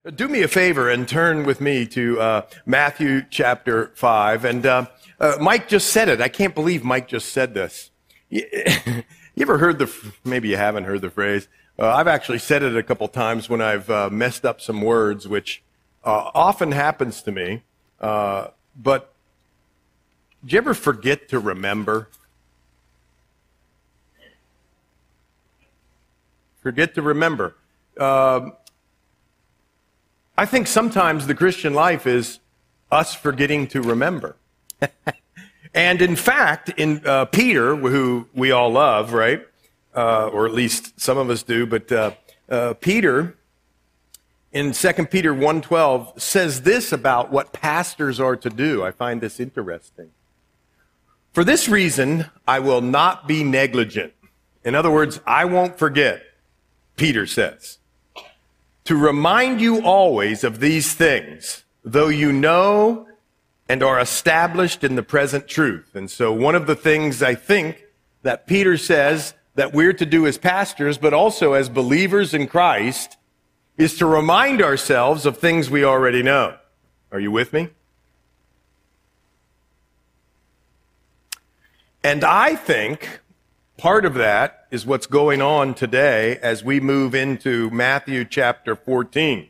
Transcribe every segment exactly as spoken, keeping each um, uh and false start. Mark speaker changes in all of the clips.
Speaker 1: Do me a favor and turn with me to uh, Matthew chapter five. And uh, uh, Mike just said it. I can't believe Mike just said this. You, you ever heard the, maybe you haven't heard the phrase. Uh, I've actually said it a couple times when I've uh, messed up some words, which uh, often happens to me. Uh, but do you ever forget to remember? Forget to remember. Uh, I think sometimes the Christian life is us forgetting to remember. And in fact, in uh, Peter, who we all love, right? Uh, or at least some of us do, but uh, uh, Peter, in Second Peter one twelve, says this about what pastors are to do. I find this interesting. For this reason, I will not be negligent. In other words, I won't forget, Peter says, to remind you always of these things, though you know and are established in the present truth. And so one of the things I think that Peter says that we're to do as pastors, but also as believers in Christ, is to remind ourselves of things we already know. Are you with me? And I think part of that is what's going on today as we move into Matthew chapter fourteen.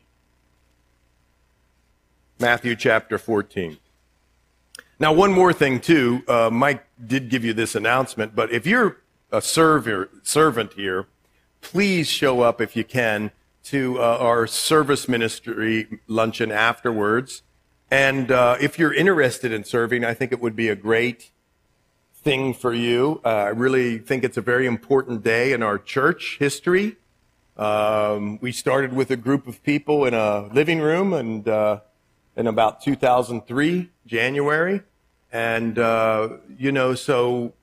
Speaker 1: Matthew chapter fourteen. Now, one more thing, too. Uh, Mike did give you this announcement, but if you're a server, servant here, please show up if you can to uh, our service ministry luncheon afterwards. And uh, if you're interested in serving, I think it would be a great thing for you. Uh, I really think it's a very important day in our church history. Um, we started with a group of people in a living room and uh, in about two thousand three, January. And, uh, you know, so,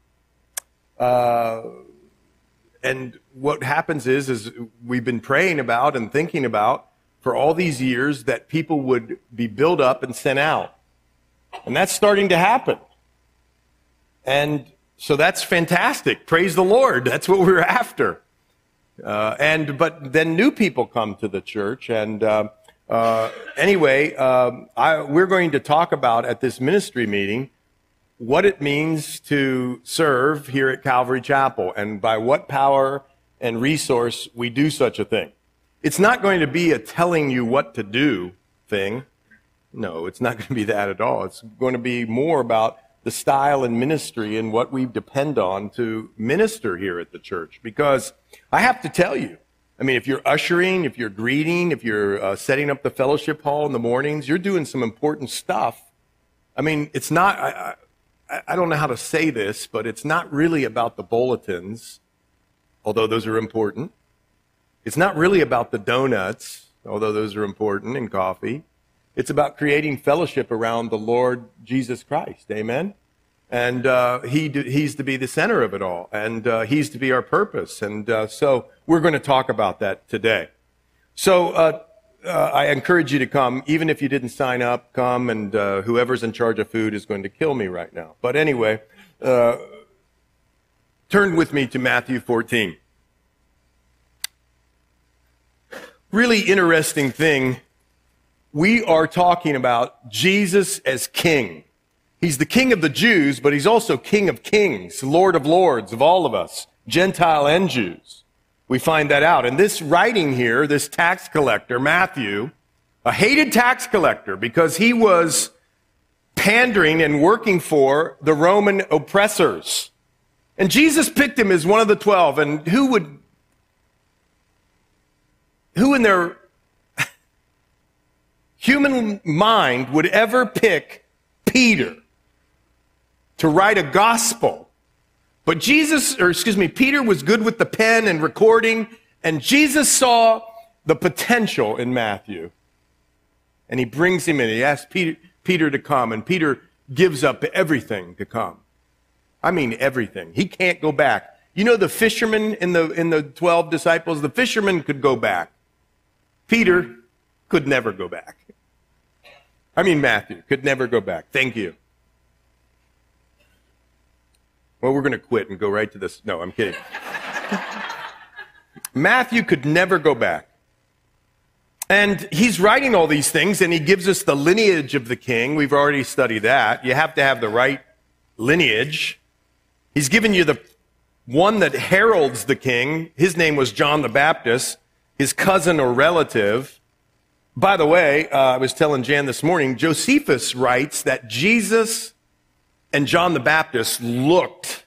Speaker 1: uh, and what happens is, is we've been praying about and thinking about for all these years that people would be built up and sent out. And that's starting to happen. And so that's fantastic. Praise the Lord. That's what we're after. Uh, and but then new people come to the church. And uh, uh, anyway, um, I, we're going to talk about at this ministry meeting what it means to serve here at Calvary Chapel and by what power and resource we do such a thing. It's not going to be a telling you what to do thing. No, it's not going to be that at all. It's going to be more about the style and ministry and what we depend on to minister here at the church. Because I have to tell you, I mean, if you're ushering, if you're greeting, if you're uh, setting up the fellowship hall in the mornings, you're doing some important stuff. I mean, it's not, I, I, I don't know how to say this, but it's not really about the bulletins, although those are important. It's not really about the donuts, although those are important, and coffee. It's about creating fellowship around the Lord Jesus Christ. Amen? And uh, he do, he's to be the center of it all. And uh, he's to be our purpose. And uh, so we're going to talk about that today. So uh, uh, I encourage you to come. Even if you didn't sign up, come. And uh, whoever's in charge of food is going to kill me right now. But anyway, uh, turn with me to Matthew fourteen. Really interesting thing. We are talking about Jesus as King. He's the King of the Jews, but he's also King of kings, Lord of lords of all of us, Gentile and Jews. We find that out. And this writing here, this tax collector, Matthew, a hated tax collector because he was pandering and working for the Roman oppressors. And Jesus picked him as one of the twelve. And who would, who in their human mind would ever pick Peter to write a gospel? But Jesus, or excuse me, Peter was good with the pen and recording, and Jesus saw the potential in Matthew. And he brings him in. He asks Peter, Peter to come, and Peter gives up everything to come. I mean everything. He can't go back. You know the fishermen in the in the twelve disciples? The fishermen could go back. Peter could never go back. I mean, Matthew could never go back. Thank you. Well, we're going to quit and go right to this. No, I'm kidding. Matthew could never go back. And he's writing all these things, and he gives us the lineage of the king. We've already studied that. You have to have the right lineage. He's given you the one that heralds the king. His name was John the Baptist, his cousin or relative. By the way, uh, I was telling Jan this morning, Josephus writes that Jesus and John the Baptist looked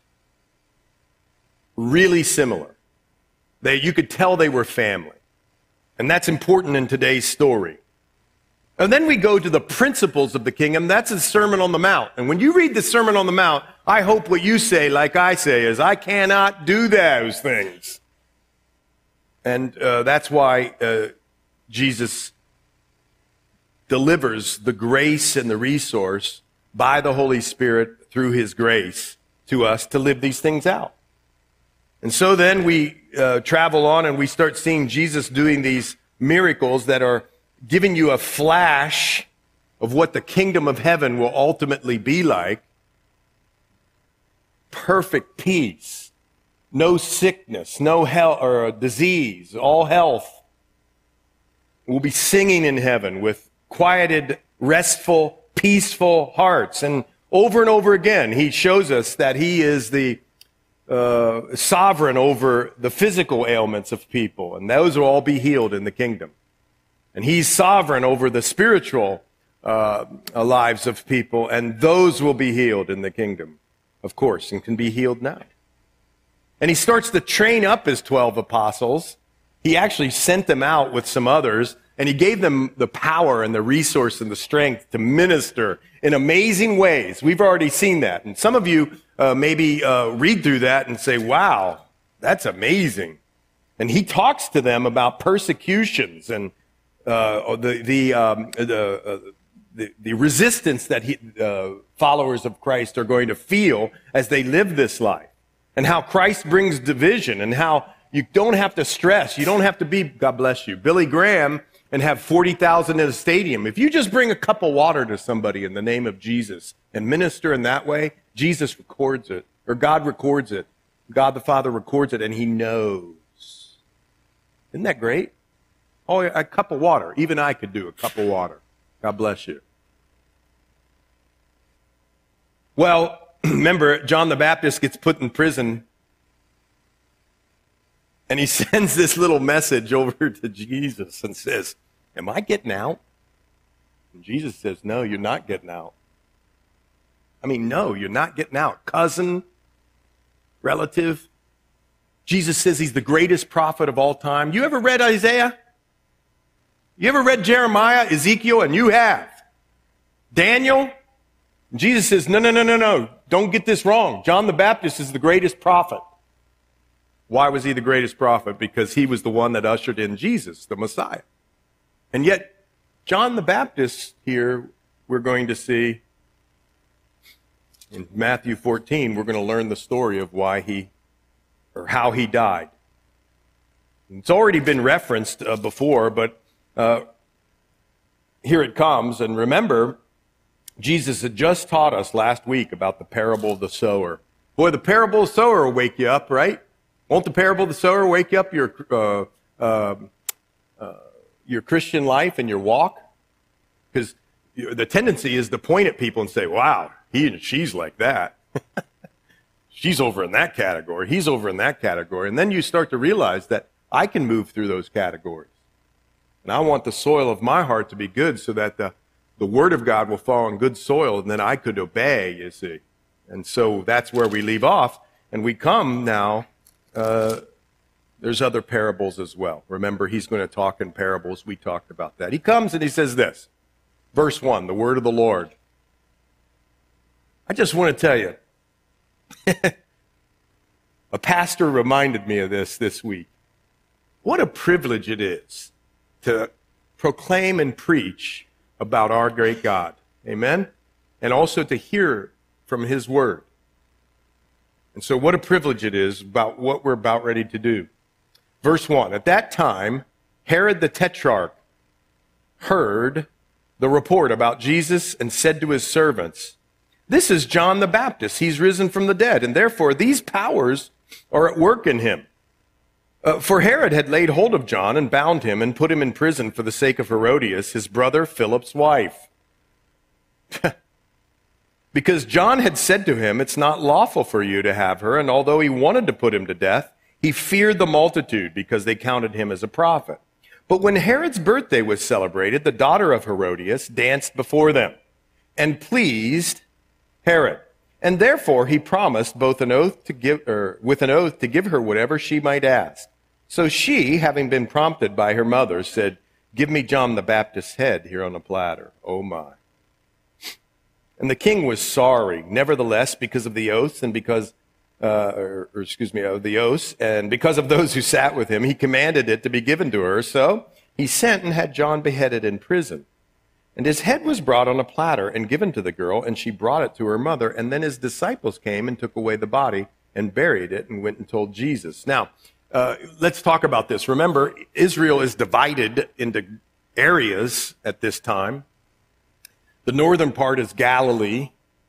Speaker 1: really similar. They, you could tell they were family. And that's important in today's story. And then we go to the principles of the kingdom. That's the Sermon on the Mount. And when you read the Sermon on the Mount, I hope what you say, like I say, is, I cannot do those things. And uh, that's why uh, Jesus delivers the grace and the resource by the Holy Spirit through his grace to us to live these things out. And so then we uh, travel on and we start seeing Jesus doing these miracles that are giving you a flash of what the kingdom of heaven will ultimately be like. Perfect peace, no sickness, no health or disease, all health. We'll be singing in heaven with quieted, restful, peaceful hearts. And over and over again, he shows us that he is the uh, sovereign over the physical ailments of people, and those will all be healed in the kingdom. And he's sovereign over the spiritual uh, lives of people, and those will be healed in the kingdom, of course, and can be healed now. And he starts to train up his twelve apostles. He actually sent them out with some others, and he gave them the power and the resource and the strength to minister in amazing ways. We've already seen that. And some of you uh, maybe uh, read through that and say, wow, that's amazing. And he talks to them about persecutions and uh, the, the, um, the, uh, the, the resistance that he, uh, followers of Christ are going to feel as they live this life. And how Christ brings division, and how you don't have to stress. You don't have to be, God bless you, Billy Graham and have forty thousand in a stadium. If you just bring a cup of water to somebody in the name of Jesus and minister in that way, Jesus records it, or God records it. God the Father records it, and he knows. Isn't that great? Oh, a cup of water. Even I could do a cup of water. God bless you. Well, remember, John the Baptist gets put in prison, and he sends this little message over to Jesus and says, am I getting out? And Jesus says, no, you're not getting out. I mean, no, you're not getting out. Cousin, relative. Jesus says he's the greatest prophet of all time. You ever read Isaiah? You ever read Jeremiah, Ezekiel? And you have. Daniel? Jesus says, no, no, no, no, no. Don't get this wrong. John the Baptist is the greatest prophet. Why was he the greatest prophet? Because he was the one that ushered in Jesus, the Messiah. And yet, John the Baptist here, we're going to see in Matthew fourteen, we're going to learn the story of why he, or how he died. It's already been referenced uh, before, but uh, here it comes. And remember, Jesus had just taught us last week about the parable of the sower. Boy, the parable of the sower will wake you up, right? Won't the parable of the sower wake you up your uh, uh, uh, your Christian life and your walk? Because the tendency is to point at people and say, wow, he and she's like that. She's over in that category. He's over in that category. And then you start to realize that I can move through those categories. And I want the soil of my heart to be good so that the The Word of God will fall on good soil, and then I could obey, you see. And so that's where we leave off. And we come now, uh, there's other parables as well. Remember, he's going to talk in parables. We talked about that. He comes and he says this, verse one, the word of the Lord. I just want to tell you, a pastor reminded me of this this week. What a privilege it is to proclaim and preach about our great God. Amen? And also to hear from his word. And so what a privilege it is about what we're about ready to do. Verse one, at that time, Herod the Tetrarch heard the report about Jesus and said to his servants, this is John the Baptist. He's risen from the dead, and therefore these powers are at work in him. Uh, for Herod had laid hold of John and bound him and put him in prison for the sake of Herodias, his brother Philip's wife. Because John had said to him, "It's not lawful for you to have her." And although he wanted to put him to death, he feared the multitude because they counted him as a prophet. But when Herod's birthday was celebrated, the daughter of Herodias danced before them and pleased Herod. And therefore he promised both an oath to give, or with an oath to give her whatever she might ask. So she, having been prompted by her mother, said, "Give me John the Baptist's head here on a platter." Oh my. And the king was sorry, nevertheless, because of the oaths and because, uh, or, or excuse me, of the oaths, and because of those who sat with him, he commanded it to be given to her. So he sent and had John beheaded in prison. And his head was brought on a platter and given to the girl, and she brought it to her mother. And then his disciples came and took away the body and buried it and went and told Jesus. Now, uh, let's talk about this. Remember, Israel is divided into areas at this time. The northern part is Galilee.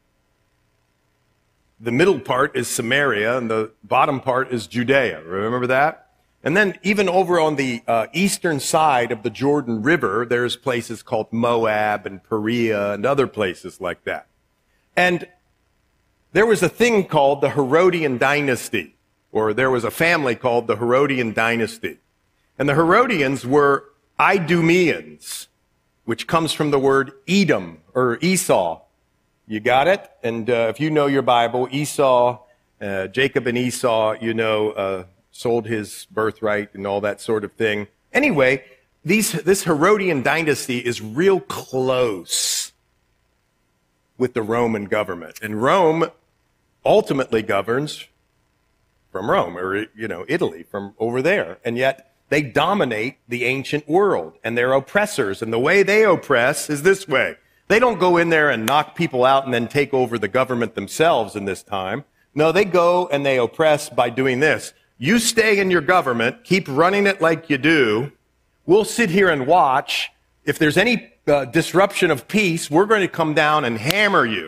Speaker 1: The middle part is Samaria, and the bottom part is Judea. Remember that? And then even over on the uh, eastern side of the Jordan River, there's places called Moab and Perea and other places like that. And there was a thing called the Herodian dynasty, or there was a family called the Herodian dynasty. And the Herodians were Idumeans, which comes from the word Edom or Esau. You got it? And uh, if you know your Bible, Esau, uh, Jacob and Esau, you know, uh, sold his birthright and all that sort of thing. Anyway, these, this Herodian dynasty is real close with the Roman government. And Rome ultimately governs from Rome, or, you know, Italy, from over there. And yet they dominate the ancient world, and they're oppressors. And the way they oppress is this way. They don't go in there and knock people out and then take over the government themselves in this time. No, they go and they oppress by doing this. You stay in your government, keep running it like you do. We'll sit here and watch. If there's any uh, disruption of peace, we're going to come down and hammer you.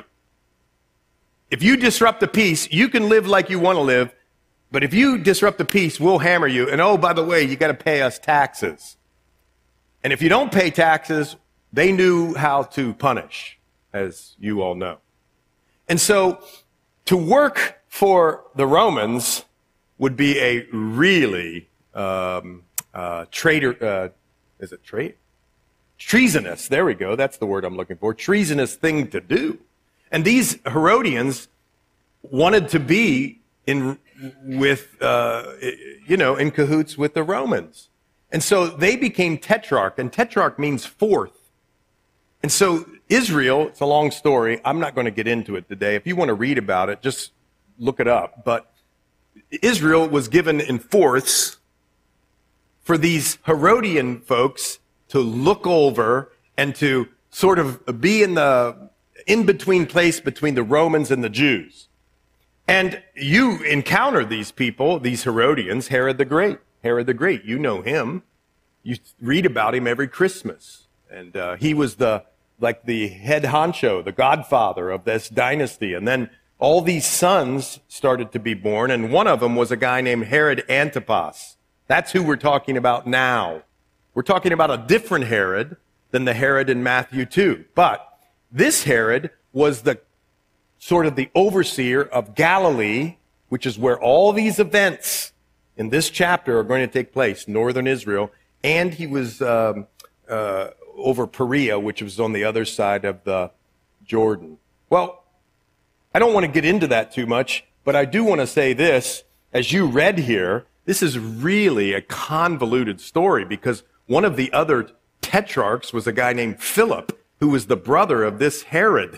Speaker 1: If you disrupt the peace, you can live like you want to live. But if you disrupt the peace, we'll hammer you. And oh, by the way, you got to pay us taxes. And if you don't pay taxes, they knew how to punish, as you all know. And so to work for the Romans would be a really um, uh, traitor, uh, is it tra- treasonous? There we go. That's the word I'm looking for. Treasonous thing to do. And these Herodians wanted to be in with, uh, you know, in cahoots with the Romans. And so they became tetrarch, and tetrarch means fourth. And so Israel, it's a long story. I'm not going to get into it today. If you want to read about it, just look it up. But Israel was given in fourths for these Herodian folks to look over and to sort of be in the in-between place between the Romans and the Jews. And you encounter these people, these Herodians, Herod the Great. Herod the Great, you know him. You read about him every Christmas. And uh, he was the like the head honcho, the godfather of this dynasty. And then all these sons started to be born, and one of them was a guy named Herod Antipas. That's who we're talking about now. We're talking about a different Herod than the Herod in Matthew two. But this Herod was the sort of the overseer of Galilee, which is where all these events in this chapter are going to take place, northern Israel, and he was um, uh, over Perea, which was on the other side of the Jordan. Well, I don't want to get into that too much, but I do want to say this. As you read here, this is really a convoluted story, because one of the other tetrarchs was a guy named Philip, who was the brother of this Herod.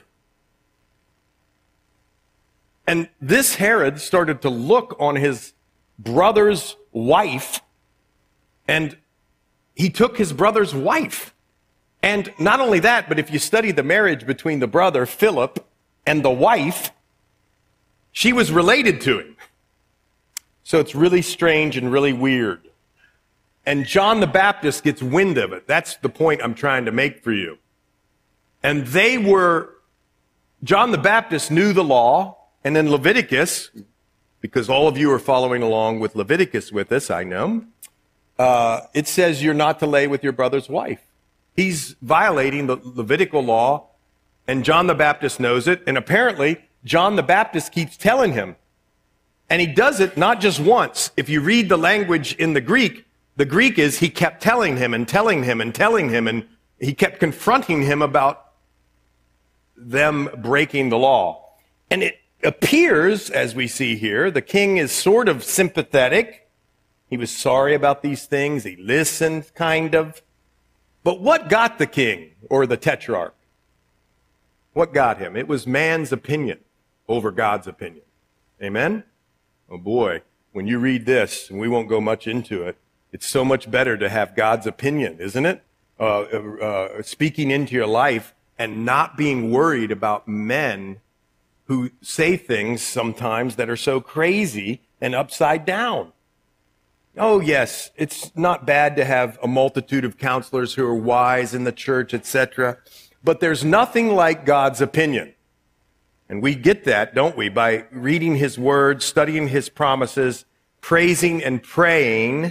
Speaker 1: And this Herod started to look on his brother's wife, and he took his brother's wife. And not only that, but if you study the marriage between the brother, Philip, and the wife, she was related to him. So it's really strange and really weird. And John the Baptist gets wind of it. That's the point I'm trying to make for you. And they were, John the Baptist knew the law, and in Leviticus, because all of you are following along with Leviticus with us, I know. Uh, it says you're not to lay with your brother's wife. He's violating the Levitical law, and John the Baptist knows it, and apparently John the Baptist keeps telling him. And he does it not just once. If you read the language in the Greek, the Greek is he kept telling him and telling him and telling him, and he kept confronting him about them breaking the law. And it appears, as we see here, the king is sort of sympathetic. He was sorry about these things. He listened, kind of. But what got the king, or the tetrarch? What got him? It was man's opinion over God's opinion. Amen? Oh boy, when you read this, and we won't go much into it, it's so much better to have God's opinion, isn't it? Uh, uh, speaking into your life and not being worried about men who say things sometimes that are so crazy and upside down. Oh yes, it's not bad to have a multitude of counselors who are wise in the church, et cetera. But there's nothing like God's opinion. And we get that, don't we, by reading his word, studying his promises, praising and praying,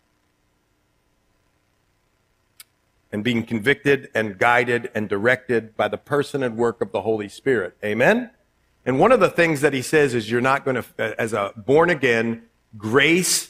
Speaker 1: and being convicted and guided and directed by the person and work of the Holy Spirit. Amen? And one of the things that he says is you're not going to, as a born-again, grace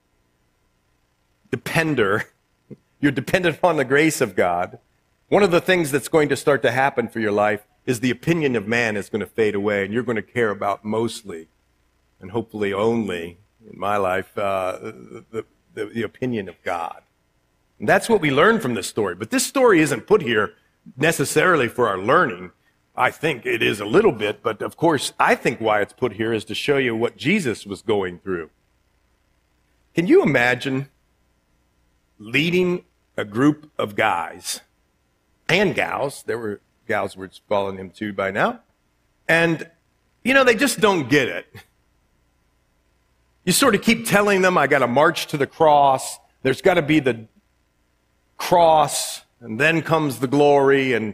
Speaker 1: depender, you're dependent upon the grace of God. One of the things that's going to start to happen for your life is the opinion of man is going to fade away, and you're going to care about mostly, and hopefully only, in my life, uh, the, the, the opinion of God. And that's what we learn from this story. But this story isn't put here necessarily for our learning. I think it is a little bit, but of course, I think why it's put here is to show you what Jesus was going through. Can you imagine leading a group of guys and gals? There were gals were following him too by now. And, you know, they just don't get it. You sort of keep telling them, I got to march to the cross. There's got to be the cross, and then comes the glory. And,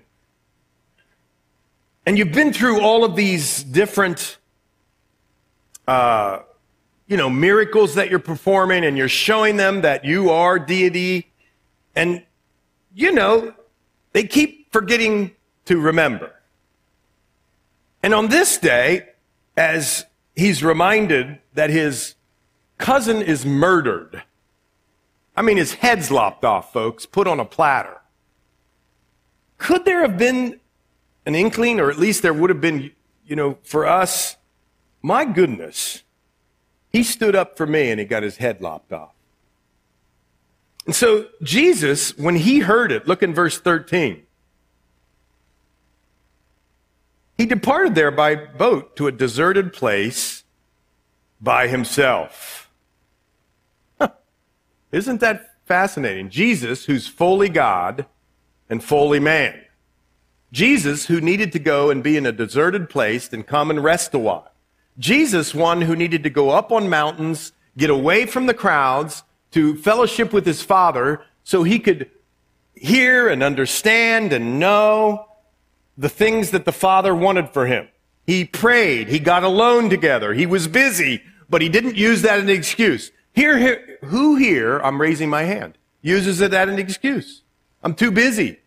Speaker 1: and you've been through all of these different, uh, you know, miracles that you're performing, and you're showing them that you are deity. And, you know, they keep forgetting to remember. And on this day, as he's reminded that his cousin is murdered, I mean, his head's lopped off, folks, put on a platter. Could there have been an inkling, or at least there would have been, you know, for us, my goodness, he stood up for me and he got his head lopped off. And so Jesus, when he heard it, look in verse thirteen, he departed there by boat to a deserted place by himself. Huh. Isn't that fascinating? Jesus, who's fully God and fully man. Jesus, who needed to go and be in a deserted place and come and rest a while. Jesus, one who needed to go up on mountains, get away from the crowds, to fellowship with his Father so he could hear and understand and know the things that the Father wanted for him. He prayed. He got alone together. He was busy, but he didn't use that as an excuse. Here, here, who here, I'm raising my hand, uses it as an excuse? I'm too busy.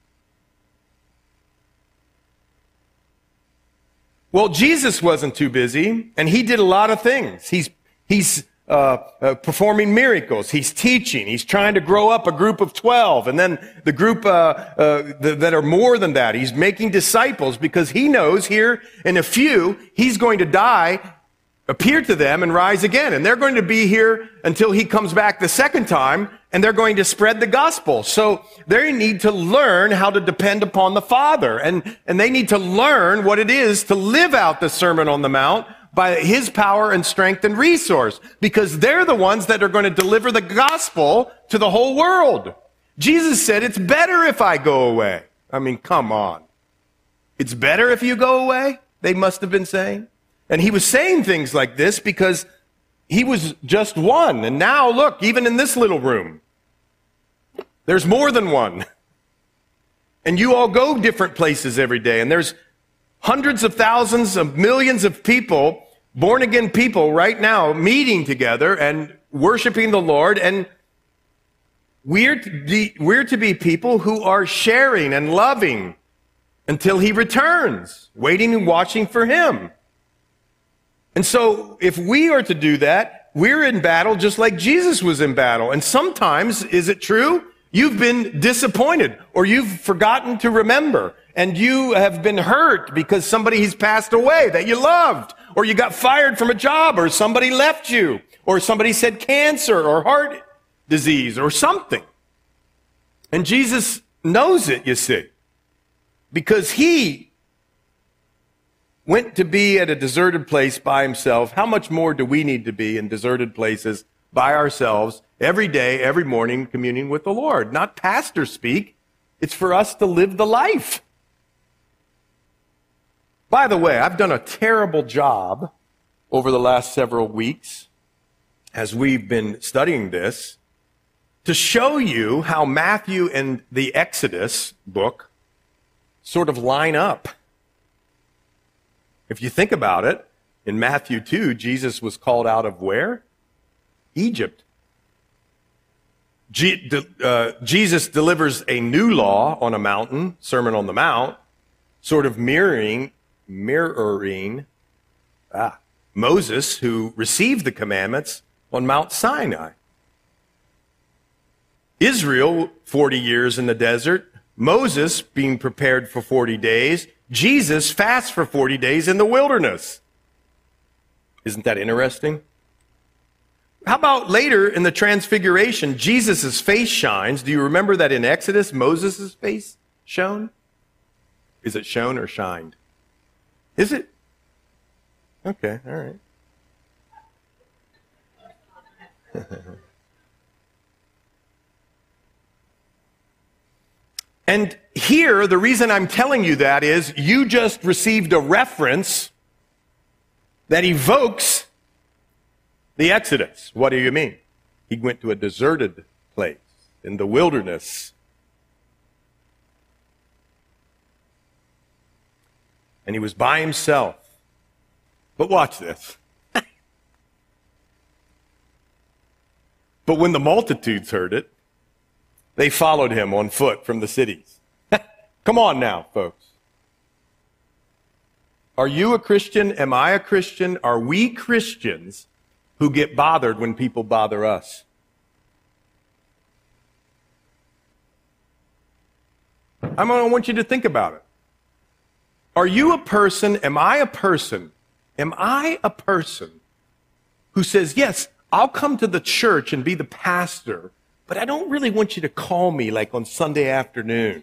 Speaker 1: Well, Jesus wasn't too busy, and he did a lot of things. He's, he's uh, uh, performing miracles. He's teaching. He's trying to grow up a group of twelve, and then the group uh, uh, th- that are more than that. He's making disciples because he knows here in a few, he's going to die, appear to them, and rise again. And they're going to be here until he comes back the second time, and they're going to spread the gospel. So they need to learn how to depend upon the Father. And, and they need to learn what it is to live out the Sermon on the Mount by his power and strength and resource. Because they're the ones that are going to deliver the gospel to the whole world. Jesus said, it's better if I go away. I mean, come on. It's better if you go away, they must have been saying. And he was saying things like this because he was just one. And now, look, even in this little room, there's more than one. And you all go different places every day. And there's hundreds of thousands of millions of people born-again people right now meeting together and worshiping the Lord, and we're to be, we're to be people who are sharing and loving until he returns, waiting and watching for him. And so if we are to do that, we're in battle just like Jesus was in battle. And sometimes, is it true? You've been disappointed, or you've forgotten to remember, and you have been hurt because somebody has passed away that you loved, or you got fired from a job, or somebody left you, or somebody said cancer or heart disease or something. And Jesus knows it, you see, because he went to be at a deserted place by himself. How much more do we need to be in deserted places by ourselves every day, every morning, communing with the Lord? Not pastor speak. It's for us to live the life. By the way, I've done a terrible job over the last several weeks as we've been studying this to show you how Matthew and the Exodus book sort of line up. If you think about it, in Matthew two, Jesus was called out of where? Egypt. G- de- uh, Jesus delivers a new law on a mountain, Sermon on the Mount, sort of mirroring, mirroring ah, Moses, who received the commandments on Mount Sinai. Israel, forty years in the desert. Moses being prepared for forty days. Jesus fasts for forty days in the wilderness. Isn't that interesting? How about later in the Transfiguration, Jesus' face shines. Do you remember that in Exodus, Moses' face shone? Is it shone or shined? Is it? Okay, all right. And here, the reason I'm telling you that is you just received a reference that evokes the Exodus. What do you mean? He went to a deserted place in the wilderness. And he was by himself. But watch this. But when the multitudes heard it, they followed him on foot from the cities. Come on now, folks. Are you a Christian? Am I a Christian? Are we Christians who get bothered when people bother us? I'm going to want you to think about it. Are you a person, am I a person, am I a person who says, yes, I'll come to the church and be the pastor, but I don't really want you to call me like on Sunday afternoon.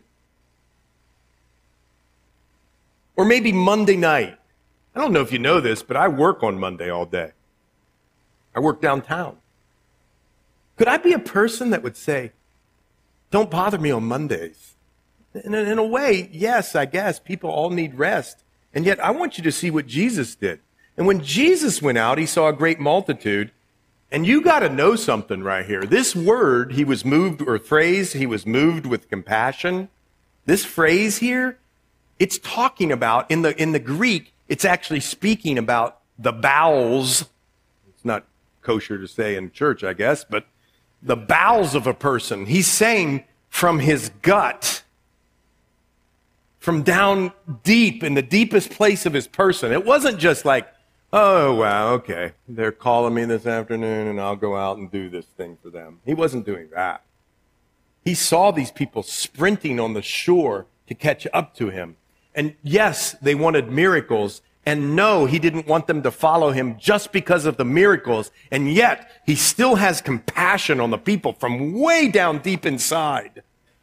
Speaker 1: Or maybe Monday night. I don't know if you know this, but I work on Monday all day. I work downtown. Could I be a person that would say, don't bother me on Mondays? In a, in a way, yes, I guess people all need rest. And yet I want you to see what Jesus did. And when Jesus went out, he saw a great multitude. And you got to know something right here. This word, he was moved, or phrase, he was moved with compassion. This phrase here, it's talking about, in the, in the Greek, it's actually speaking about the bowels. It's not kosher to say in church, I guess, but the bowels of a person. He's saying from his gut, from down deep, in the deepest place of his person. It wasn't just like, oh, wow, okay, they're calling me this afternoon and I'll go out and do this thing for them. He wasn't doing that. He saw these people sprinting on the shore to catch up to him. And yes, they wanted miracles. And no, he didn't want them to follow him just because of the miracles. And yet, he still has compassion on the people from way down deep inside.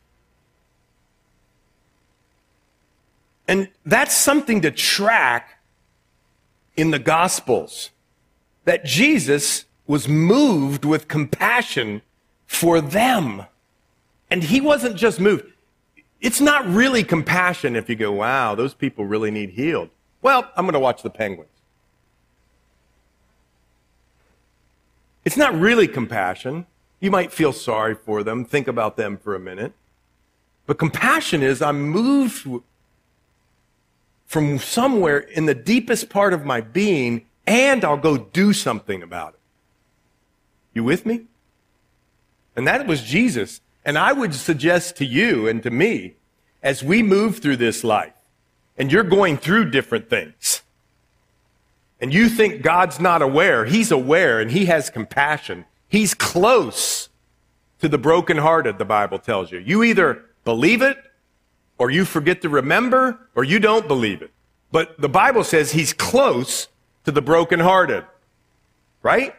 Speaker 1: And that's something to track in the Gospels, that Jesus was moved with compassion for them. And he wasn't just moved. It's not really compassion if you go, wow, those people really need healed. Well, I'm going to watch the Penguins. It's not really compassion. You might feel sorry for them, think about them for a minute. But compassion is I'm moved from somewhere in the deepest part of my being and I'll go do something about it. You with me? And that was Jesus. And I would suggest to you and to me, as we move through this life, and you're going through different things, and you think God's not aware, He's aware and He has compassion. He's close to the brokenhearted, the Bible tells you. You either believe it, or you forget to remember, or you don't believe it. But the Bible says He's close to the brokenhearted. Right?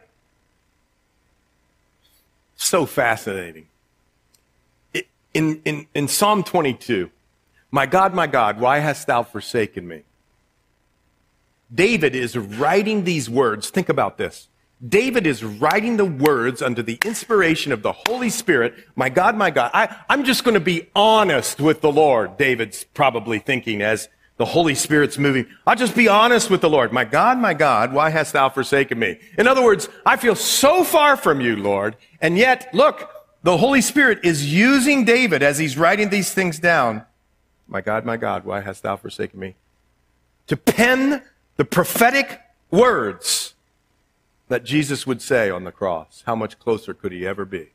Speaker 1: So fascinating. In, in, in Psalm twenty-two, my God, my God, why hast thou forsaken me? David is writing these words. Think about this. David is writing the words under the inspiration of the Holy Spirit. My God, my God, I, I'm just going to be honest with the Lord, David's probably thinking as the Holy Spirit's moving. I'll just be honest with the Lord. My God, my God, why hast thou forsaken me? In other words, I feel so far from you, Lord. And yet, look, the Holy Spirit is using David as he's writing these things down. My God, my God, why hast thou forsaken me? To pen the prophetic words that Jesus would say on the cross. How much closer could he ever be?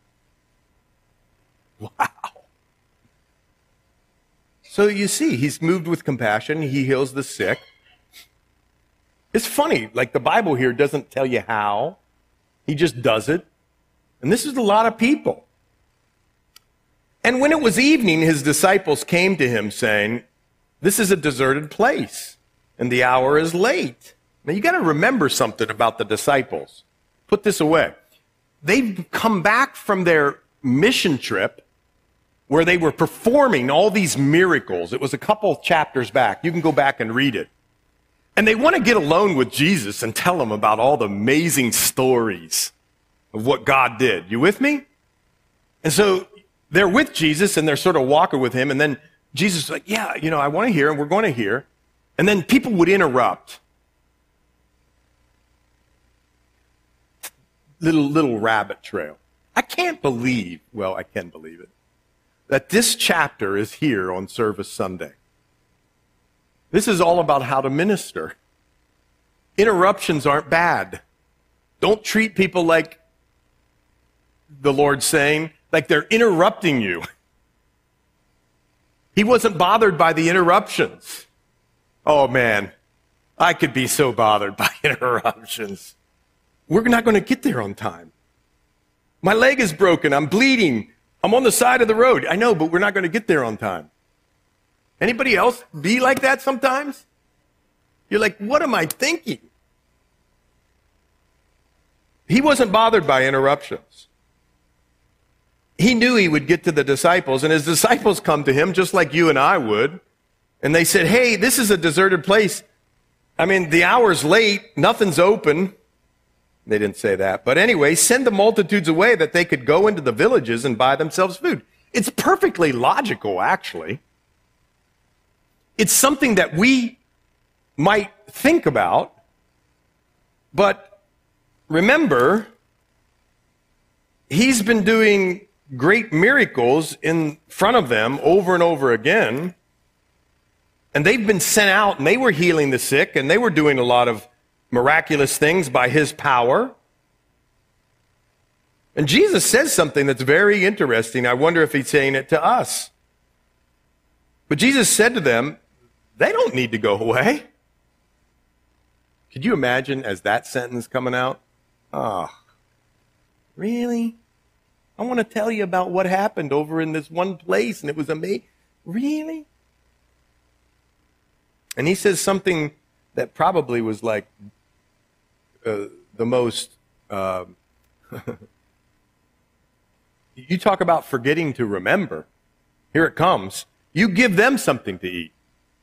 Speaker 1: Wow. So you see, he's moved with compassion. He heals the sick. It's funny, like the Bible here doesn't tell you how. He just does it. And this is a lot of people. And when it was evening, his disciples came to him saying, this is a deserted place, and the hour is late. Now, you got to remember something about the disciples. Put this away. They've come back from their mission trip where they were performing all these miracles. It was a couple chapters back. You can go back and read it. And they want to get alone with Jesus and tell him about all the amazing stories of what God did. You with me? And so they're with Jesus and they're sort of walking with him. And then Jesus is like, yeah, you know, I want to hear and we're going to hear. And then people would interrupt. Little, little rabbit trail. I can't believe, well, I can believe it, that this chapter is here on Service Sunday. This is all about how to minister. Interruptions aren't bad. Don't treat people like the Lord's saying, like they're interrupting you. He wasn't bothered by the interruptions. Oh man, I could be so bothered by interruptions. We're not going to get there on time. My leg is broken. I'm bleeding. I'm on the side of the road. I know, but we're not going to get there on time. Anybody else be like that sometimes? You're like, what am I thinking? He wasn't bothered by interruptions. He knew he would get to the disciples, and his disciples come to him just like you and I would. And they said, hey, this is a deserted place. I mean, the hour's late. Nothing's open. They didn't say that. But anyway, send the multitudes away that they could go into the villages and buy themselves food. It's perfectly logical, actually. It's something that we might think about. But remember, he's been doing great miracles in front of them over and over again. And they've been sent out, and they were healing the sick, and they were doing a lot of miraculous things by his power. And Jesus says something that's very interesting. I wonder if he's saying it to us. But Jesus said to them, they don't need to go away. Could you imagine as that sentence coming out? Oh, really? I want to tell you about what happened over in this one place, and it was amazing. Really? And he says something that probably was like uh, the most, uh, you talk about forgetting to remember. Here it comes. You give them something to eat.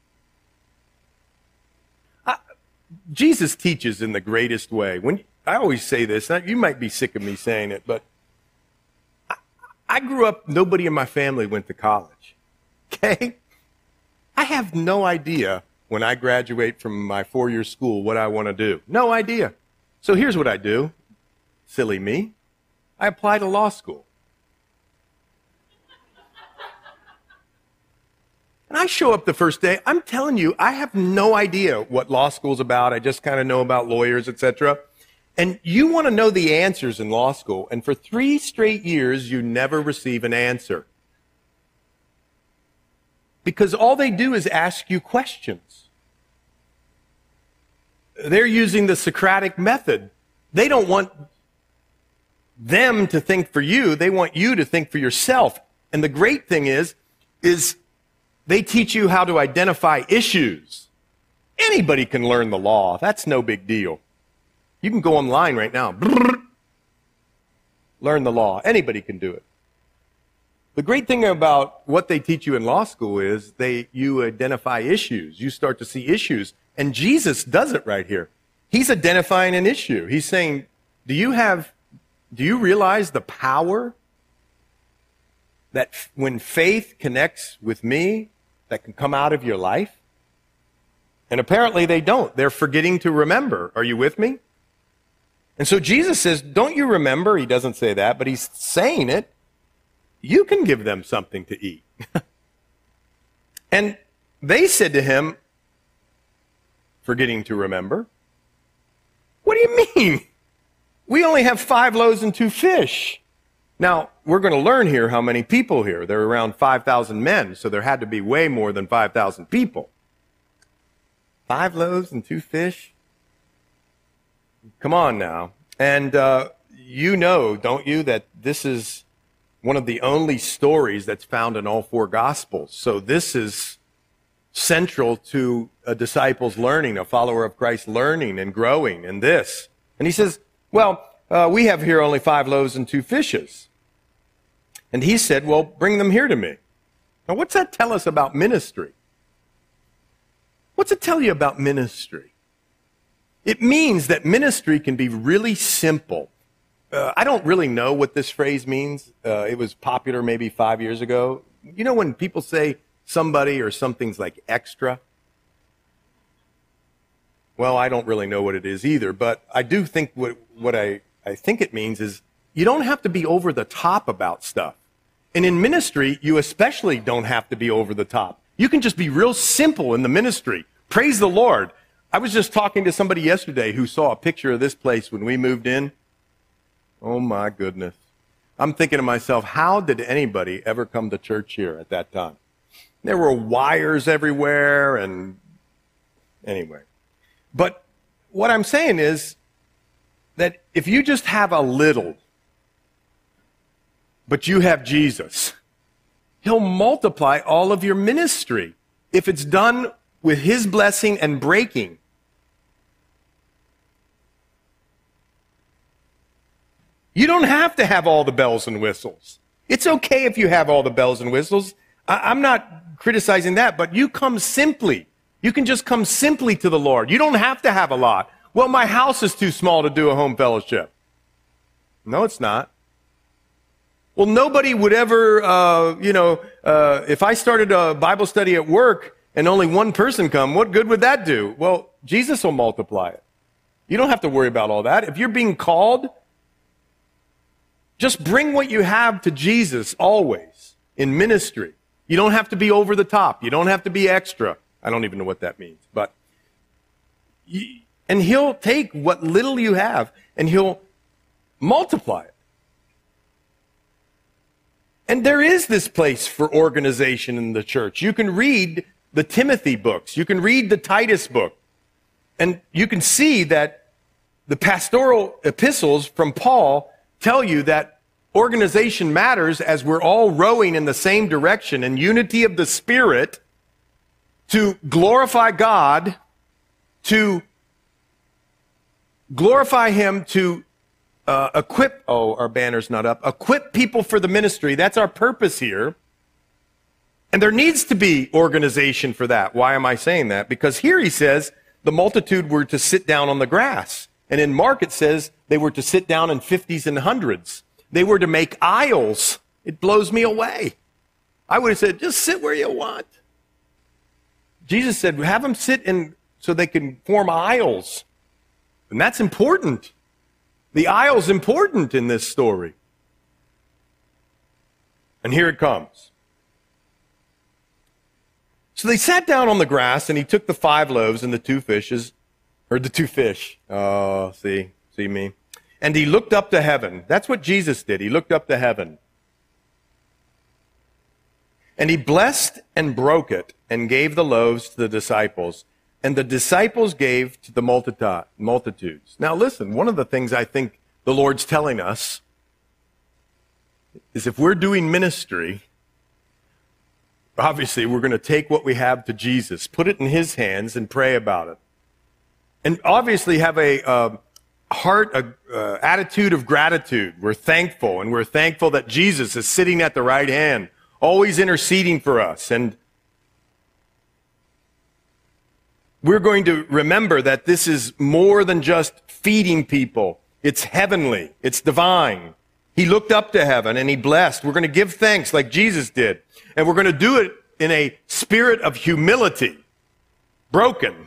Speaker 1: I, Jesus teaches in the greatest way. When I always say this, you might be sick of me saying it, but I, I grew up, nobody in my family went to college. Okay? I have no idea when I graduate from my four-year school what I want to do. No idea. So here's what I do. Silly me. I apply to law school. And I show up the first day. I'm telling you, I have no idea what law school's about. I just kind of know about lawyers, et cetera. And you want to know the answers in law school. And for three straight years, you never receive an answer. Because all they do is ask you questions. They're using the Socratic method. They don't want them to think for you. They want you to think for yourself. And the great thing is, is they teach you how to identify issues. Anybody can learn the law. That's no big deal. You can go online right now. Learn the law. Anybody can do it. The great thing about what they teach you in law school is they you identify issues. You start to see issues. And Jesus does it right here. He's identifying an issue. He's saying, do you have, do you realize the power that when faith connects with me, that can come out of your life? And apparently they don't. They're forgetting to remember. Are you with me? And so Jesus says, don't you remember? He doesn't say that, but he's saying it. You can give them something to eat. And they said to him, forgetting to remember, what do you mean? We only have five loaves and two fish. Now, we're going to learn here how many people here. There are around five thousand men, so there had to be way more than five thousand people. Five loaves and two fish? Come on now. And uh, you know, don't you, that this is one of the only stories that's found in all four Gospels. So this is central to a disciple's learning, a follower of Christ learning and growing in this. And he says, well, uh, we have here only five loaves and two fishes. And he said, well, bring them here to me. Now, what's that tell us about ministry? What's it tell you about ministry? It means that ministry can be really simple. Uh, I don't really know what this phrase means. Uh, it was popular maybe five years ago. You know when people say somebody or something's like extra? Well, I don't really know what it is either, but I do think what, what I, I think it means is you don't have to be over the top about stuff. And in ministry, you especially don't have to be over the top. You can just be real simple in the ministry. Praise the Lord. I was just talking to somebody yesterday who saw a picture of this place when we moved in. Oh my goodness. I'm thinking to myself, how did anybody ever come to church here at that time? There were wires everywhere and anyway. But what I'm saying is that if you just have a little, but you have Jesus, he'll multiply all of your ministry if it's done with his blessing and breaking. You don't have to have all the bells and whistles. It's okay if you have all the bells and whistles. I, I'm not criticizing that, but you come simply. You can just come simply to the Lord. You don't have to have a lot. Well, my house is too small to do a home fellowship. No, it's not. Well, nobody would ever, uh, you know, uh, if I started a Bible study at work and only one person come, what good would that do? Well, Jesus will multiply it. You don't have to worry about all that. If you're being called, just bring what you have to Jesus always in ministry. You don't have to be over the top. You don't have to be extra. I don't even know what that means. But, you, and he'll take what little you have and he'll multiply it. And there is this place for organization in the church. You can read the Timothy books. You can read the Titus book. And you can see that the pastoral epistles from Paul tell you that organization matters as we're all rowing in the same direction in unity of the Spirit to glorify God, to glorify him, to uh, equip, oh, our banner's not up, equip people for the ministry. That's our purpose here. And there needs to be organization for that. Why am I saying that? Because here he says the multitude were to sit down on the grass. And in Mark it says they were to sit down in fifties and hundreds. They were to make aisles. It blows me away. I would have said, just sit where you want. Jesus said, have them sit in so they can form aisles. And that's important. The aisle's important in this story. And here it comes. So they sat down on the grass, and he took the five loaves and the two fishes, or the two fish. Oh, see, see me. And he looked up to heaven. That's what Jesus did. He looked up to heaven. And he blessed and broke it and gave the loaves to the disciples. And the disciples gave to the multitudes. Now listen, one of the things I think the Lord's telling us is if we're doing ministry, obviously we're going to take what we have to Jesus, put it in his hands and pray about it. And obviously have a uh, heart, a uh, attitude of gratitude. We're thankful, and we're thankful that Jesus is sitting at the right hand, always interceding for us. And we're going to remember that this is more than just feeding people. It's heavenly. It's divine. He looked up to heaven and he blessed. We're going to give thanks like Jesus did. And we're going to do it in a spirit of humility. Broken.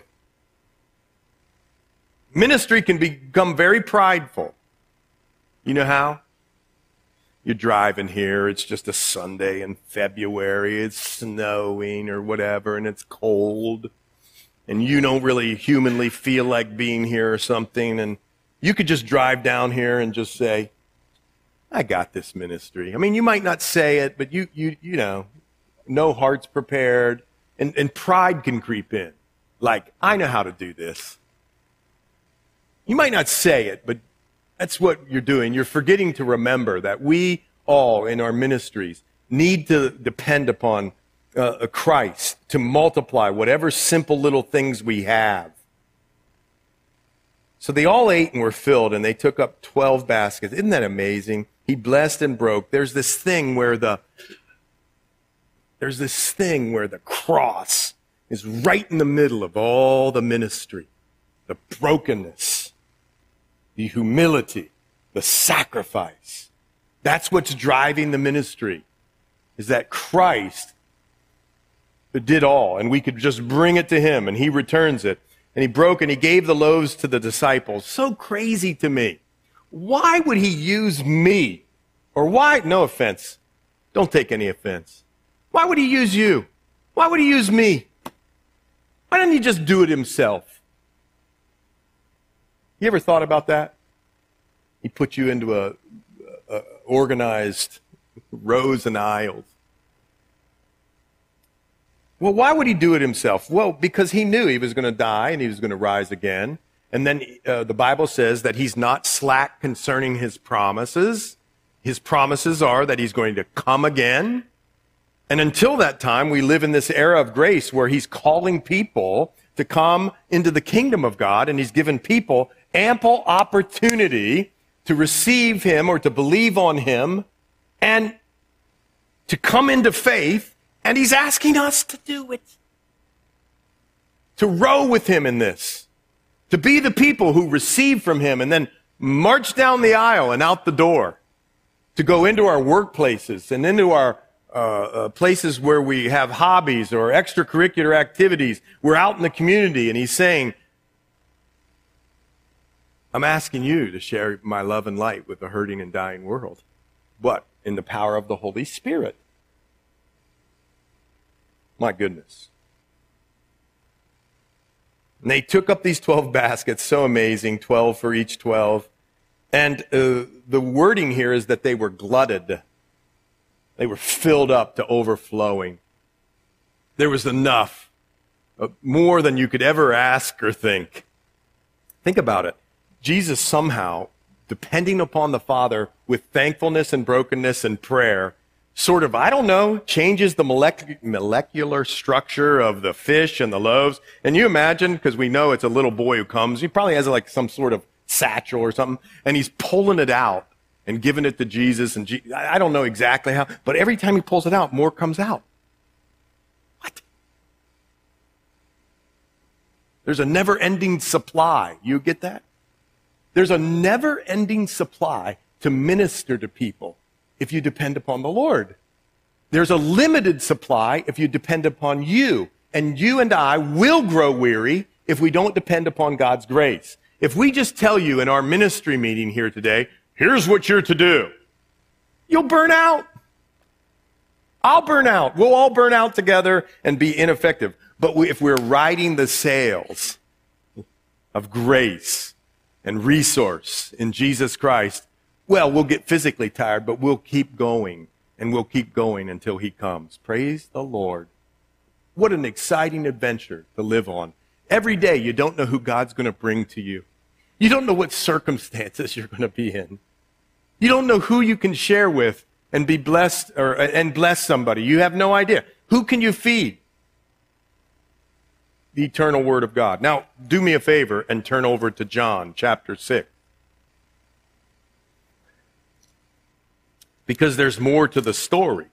Speaker 1: Ministry can become very prideful. You know how? You're driving here, it's just a Sunday in February, it's snowing or whatever, and it's cold, and you don't really humanly feel like being here or something, and you could just drive down here and just say, I got this ministry. I mean, you might not say it, but you you you know, no heart's prepared, and, and pride can creep in. Like, I know how to do this. You might not say it, but that's what you're doing. You're forgetting to remember that we all in our ministries need to depend upon uh, Christ to multiply whatever simple little things we have. So they all ate and were filled, and they took up twelve baskets. Isn't that amazing? He blessed and broke. There's this thing where the there's this thing where the cross is right in the middle of all the ministry, the brokenness, the humility, the sacrifice. That's what's driving the ministry, is that Christ did all, and we could just bring it to him, and he returns it. And he broke and he gave the loaves to the disciples. So crazy to me. Why would he use me? Or why, no offense, don't take any offense. Why would he use you? Why would he use me? Why didn't he just do it himself? You ever thought about that? He put you into a, a organized rows and aisles. Well, why would he do it himself? Well, because he knew he was going to die and he was going to rise again. And then uh, the Bible says that he's not slack concerning his promises. His promises are that he's going to come again. And until that time, we live in this era of grace where he's calling people to come into the kingdom of God, and he's given people ample opportunity to receive him or to believe on him and to come into faith. And he's asking us to do it. To row with him in this. To be the people who receive from him and then march down the aisle and out the door. To go into our workplaces and into our uh, uh, places where we have hobbies or extracurricular activities. We're out in the community, and he's saying, I'm asking you to share my love and light with a hurting and dying world. But in the power of the Holy Spirit. My goodness. And they took up these twelve baskets, so amazing, twelve for each twelve. And uh, the wording here is that they were glutted. They were filled up to overflowing. There was enough, uh, more than you could ever ask or think. Think about it. Jesus somehow, depending upon the Father with thankfulness and brokenness and prayer, sort of, I don't know, changes the molecular, molecular structure of the fish and the loaves. And you imagine, because we know it's a little boy who comes, he probably has like some sort of satchel or something, and he's pulling it out and giving it to Jesus. And Je- I don't know exactly how, but every time he pulls it out, more comes out. What? There's a never-ending supply. You get that? There's a never-ending supply to minister to people if you depend upon the Lord. There's a limited supply if you depend upon you. And you and I will grow weary if we don't depend upon God's grace. If we just tell you in our ministry meeting here today, here's what you're to do, you'll burn out. I'll burn out. We'll all burn out together and be ineffective. But we, if we're riding the sails of grace and resource in Jesus Christ, well, we'll get physically tired, but we'll keep going, and we'll keep going until he comes. Praise the Lord. What an exciting adventure to live on. Every day, you don't know who God's going to bring to you. You don't know what circumstances you're going to be in. You don't know who you can share with and be blessed or and bless somebody. You have no idea. Who can you feed? The eternal Word of God. Now, do me a favor and turn over to John chapter six. Because there's more to the story.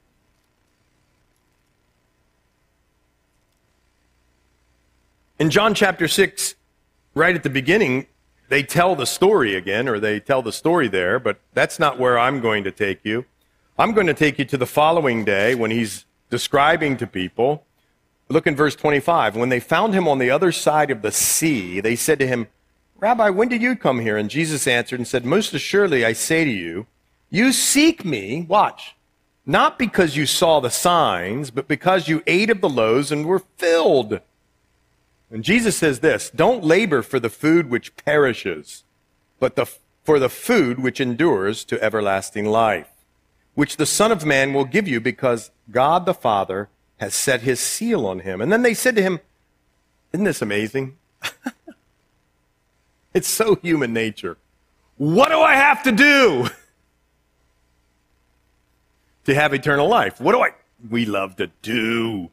Speaker 1: In John chapter six, right at the beginning, they tell the story again, or they tell the story there, but that's not where I'm going to take you. I'm going to take you to the following day when he's describing to people. Look in verse twenty-five. When they found him on the other side of the sea, they said to him, Rabbi, when did you come here? And Jesus answered and said, Most assuredly I say to you, you seek me, watch, not because you saw the signs, but because you ate of the loaves and were filled. And Jesus says this, don't labor for the food which perishes, but the, for the food which endures to everlasting life, which the Son of Man will give you because God the Father has set his seal on him. And then they said to him, isn't this amazing? It's so human nature. What do I have to do to have eternal life? What do I, we love to do.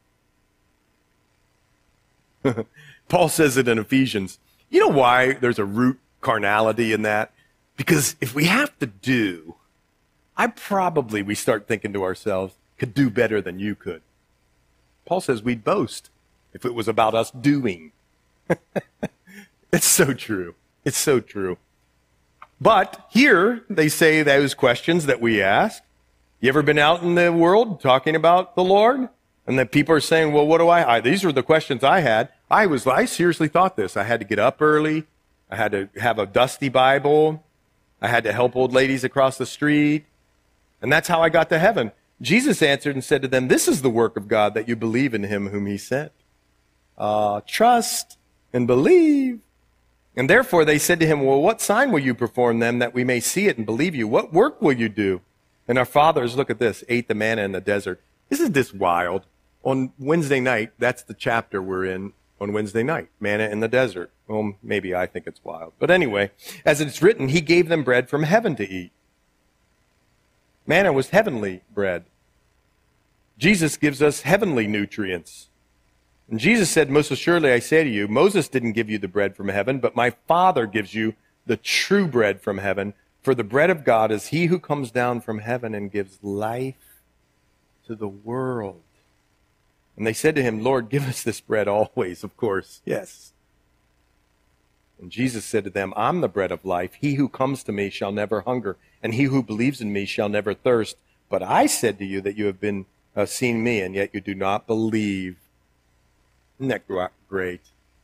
Speaker 1: Paul says it in Ephesians. You know why there's a root carnality in that? Because if we have to do, I probably, we start thinking to ourselves, could do better than you could. Paul says we'd boast if it was about us doing. It's so true. It's so true. But here they say those questions that we ask. You ever been out in the world talking about the Lord? And then people are saying, well, what do I, I these were the questions I had. I was, I seriously thought this. I had to get up early. I had to have a dusty Bible. I had to help old ladies across the street. And that's how I got to heaven. Jesus answered and said to them, this is the work of God, that you believe in him whom he sent. Uh, trust and believe. And therefore they said to him, well, what sign will you perform then that we may see it and believe you? What work will you do? And our fathers, look at this, ate the manna in the desert. Isn't this wild? On Wednesday night, that's the chapter we're in on Wednesday night, manna in the desert. Well, maybe I think it's wild. But anyway, as it's written, he gave them bread from heaven to eat. Manna was heavenly bread. Jesus gives us heavenly nutrients. And Jesus said, most assuredly I say to you, Moses didn't give you the bread from heaven, but my Father gives you the true bread from heaven. For the bread of God is he who comes down from heaven and gives life to the world. And they said to him, Lord, give us this bread always, of course. Yes. And Jesus said to them, I'm the bread of life. He who comes to me shall never hunger, and he who believes in me shall never thirst. But I said to you that you have been uh, seen me, and yet you do not believe. Isn't that great?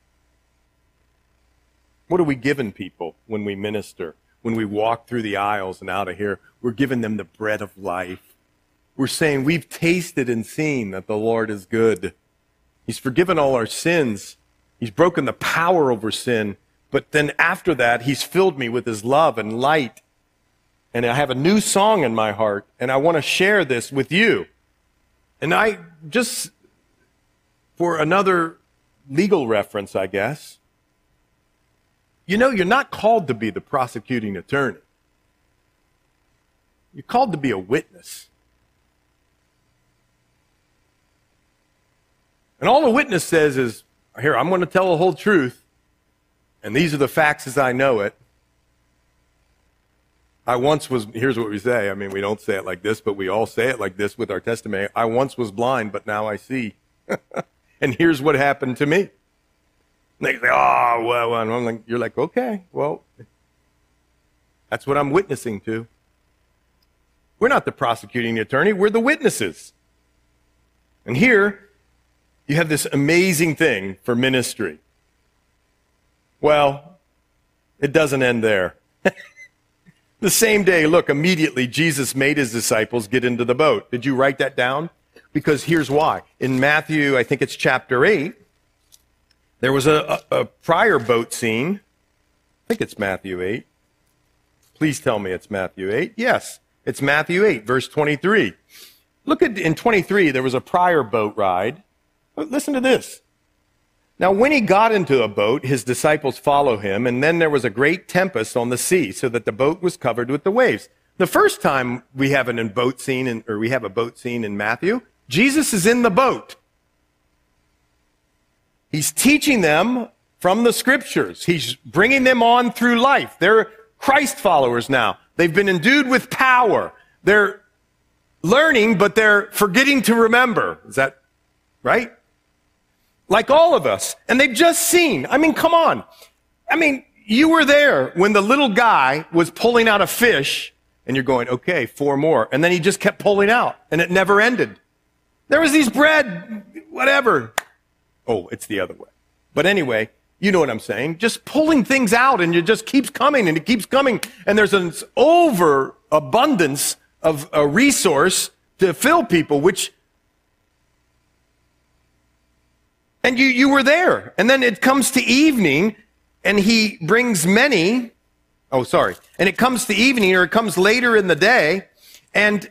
Speaker 1: What are we giving people when we minister? When we walk through the aisles and out of here, we're giving them the bread of life. We're saying we've tasted and seen that the Lord is good. He's forgiven all our sins. He's broken the power over sin. But then after that, he's filled me with his love and light. And I have a new song in my heart, and I want to share this with you. And I just, for another legal reference, I guess, you know, you're not called to be the prosecuting attorney. You're called to be a witness. And all a witness says is, here, I'm going to tell the whole truth, and these are the facts as I know it. I once was, here's what we say, I mean, we don't say it like this, but we all say it like this with our testimony. I once was blind, but now I see. And here's what happened to me. And they say, oh, well, and I'm like, you're like, okay, well, that's what I'm witnessing to. We're not the prosecuting attorney, we're the witnesses. And here, you have this amazing thing for ministry. Well, it doesn't end there. The same day, look, immediately Jesus made his disciples get into the boat. Did you write that down? Because here's why. In Matthew, I think it's chapter eight, there was a, a, a prior boat scene. I think it's Matthew eight. Please tell me it's Matthew eight. Yes, it's Matthew eight, verse twenty-three. Look at, in twenty-three, there was a prior boat ride. Listen to this. Now, when he got into a boat, his disciples followed him, and then there was a great tempest on the sea, so that the boat was covered with the waves. The first time we have an in boat scene, in, or we have a boat scene in Matthew, Jesus is in the boat. He's teaching them from the scriptures. He's bringing them on through life. They're Christ followers now. They've been endued with power. They're learning, but they're forgetting to remember. Is that right? Like all of us. And they've just seen. I mean, come on. I mean, you were there when the little guy was pulling out a fish, and you're going, okay, four more. And then he just kept pulling out, and it never ended. There was these bread, whatever. Oh, it's the other way. But anyway, you know what I'm saying. Just pulling things out, and it just keeps coming, and it keeps coming. And there's an overabundance of a resource to fill people, which, and you, you were there. And then it comes to evening, and he brings many, oh, sorry. And it comes to evening, or it comes later in the day, and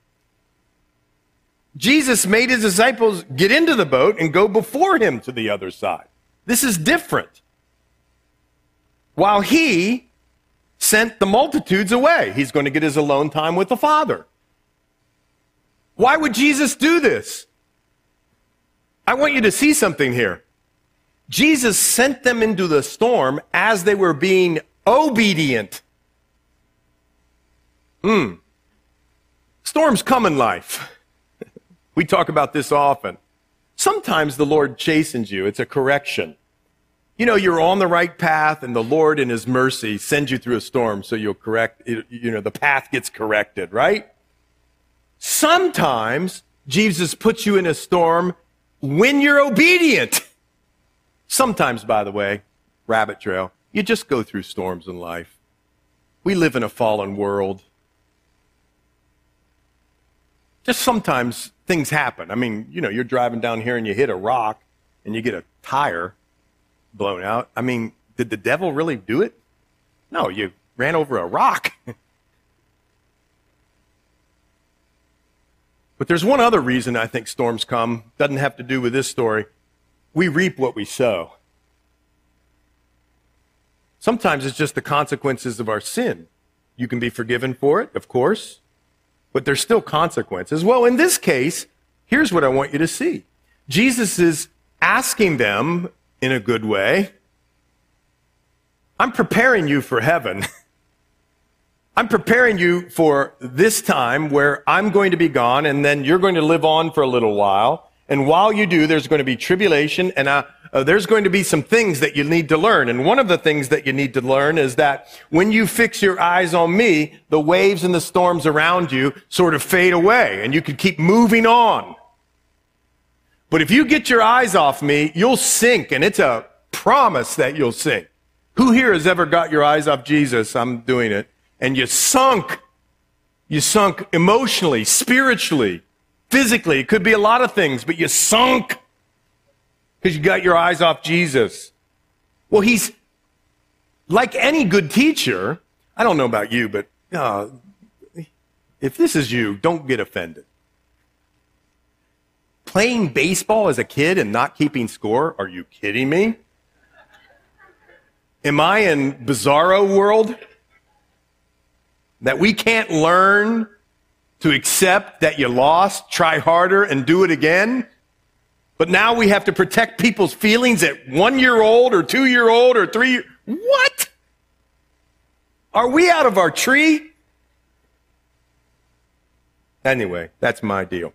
Speaker 1: Jesus made his disciples get into the boat and go before him to the other side. This is different. While he sent the multitudes away, he's going to get his alone time with the Father. Why would Jesus do this? I want you to see something here. Jesus sent them into the storm as they were being obedient. Hmm. Storms come in life. We talk about this often. Sometimes the Lord chastens you. It's a correction. You know, you're on the right path, and the Lord in his mercy sends you through a storm so you'll correct, you know, the path gets corrected, right? Sometimes Jesus puts you in a storm when you're obedient. Sometimes, by the way, rabbit trail, you just go through storms in life. We live in a fallen world. Just sometimes things happen. I mean, you know, you're driving down here and you hit a rock and you get a tire blown out. I mean, did the devil really do it? No, you ran over a rock. But there's one other reason I think storms come. Doesn't have to do with this story. We reap what we sow. Sometimes it's just the consequences of our sin. You can be forgiven for it, of course, but there's still consequences. Well, in this case, here's what I want you to see. Jesus is asking them in a good way, I'm preparing you for heaven. I'm preparing you for this time where I'm going to be gone, and then you're going to live on for a little while. And while you do, there's going to be tribulation, and uh, uh, there's going to be some things that you need to learn. And one of the things that you need to learn is that when you fix your eyes on me, the waves and the storms around you sort of fade away, and you can keep moving on. But if you get your eyes off me, you'll sink, and it's a promise that you'll sink. Who here has ever got your eyes off Jesus? I'm doing it. And you sunk. You sunk emotionally, spiritually, physically. It could be a lot of things, but you sunk because you got your eyes off Jesus. Well, he's like any good teacher. I don't know about you, but uh, if this is you, don't get offended. Playing baseball as a kid and not keeping score? Are you kidding me? Am I in bizarro world? That we can't learn to accept that you lost, try harder, and do it again? But now we have to protect people's feelings at one-year-old or two-year-old or three. What? Are we out of our tree? Anyway, that's my deal.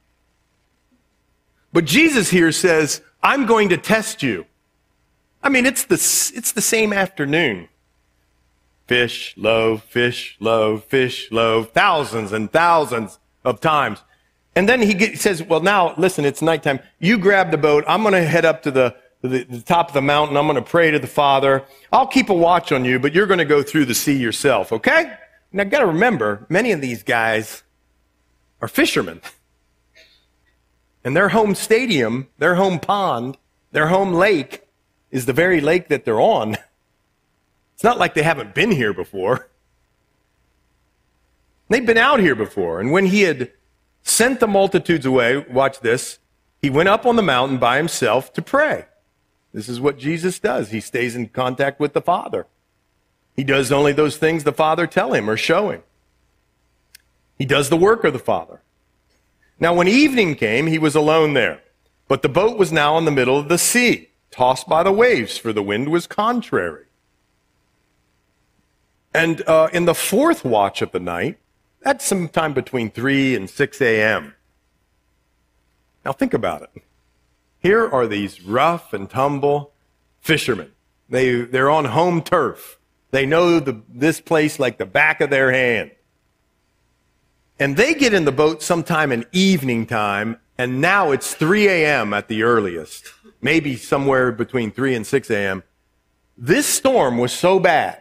Speaker 1: But Jesus here says, I'm going to test you. I mean, it's the, it's the same afternoon. Fish, loaves, fish, loaves, fish, loaves, thousands and thousands of times. And then he get, says, well, now, listen, it's nighttime. You grab the boat. I'm going to head up to the, the, the top of the mountain. I'm going to pray to the Father. I'll keep a watch on you, but you're going to go through the sea yourself, okay? Now, got to remember, many of these guys are fishermen. And their home stadium, their home pond, their home lake is the very lake that they're on. It's not like they haven't been here before. They've been out here before. And when he had sent the multitudes away, watch this, he went up on the mountain by himself to pray. This is what Jesus does. He stays in contact with the Father. He does only those things the Father tell him or show him. He does the work of the Father. Now, when evening came, he was alone there. But the boat was now in the middle of the sea, tossed by the waves, for the wind was contrary. And uh, in the fourth watch of the night, that's sometime between three and six a.m. Now, think about it. Here are these rough and tumble fishermen. They, they're on home turf. They know the, this place like the back of their hand. And they get in the boat sometime in evening time, and now it's three a.m. at the earliest, maybe somewhere between three and six a.m. This storm was so bad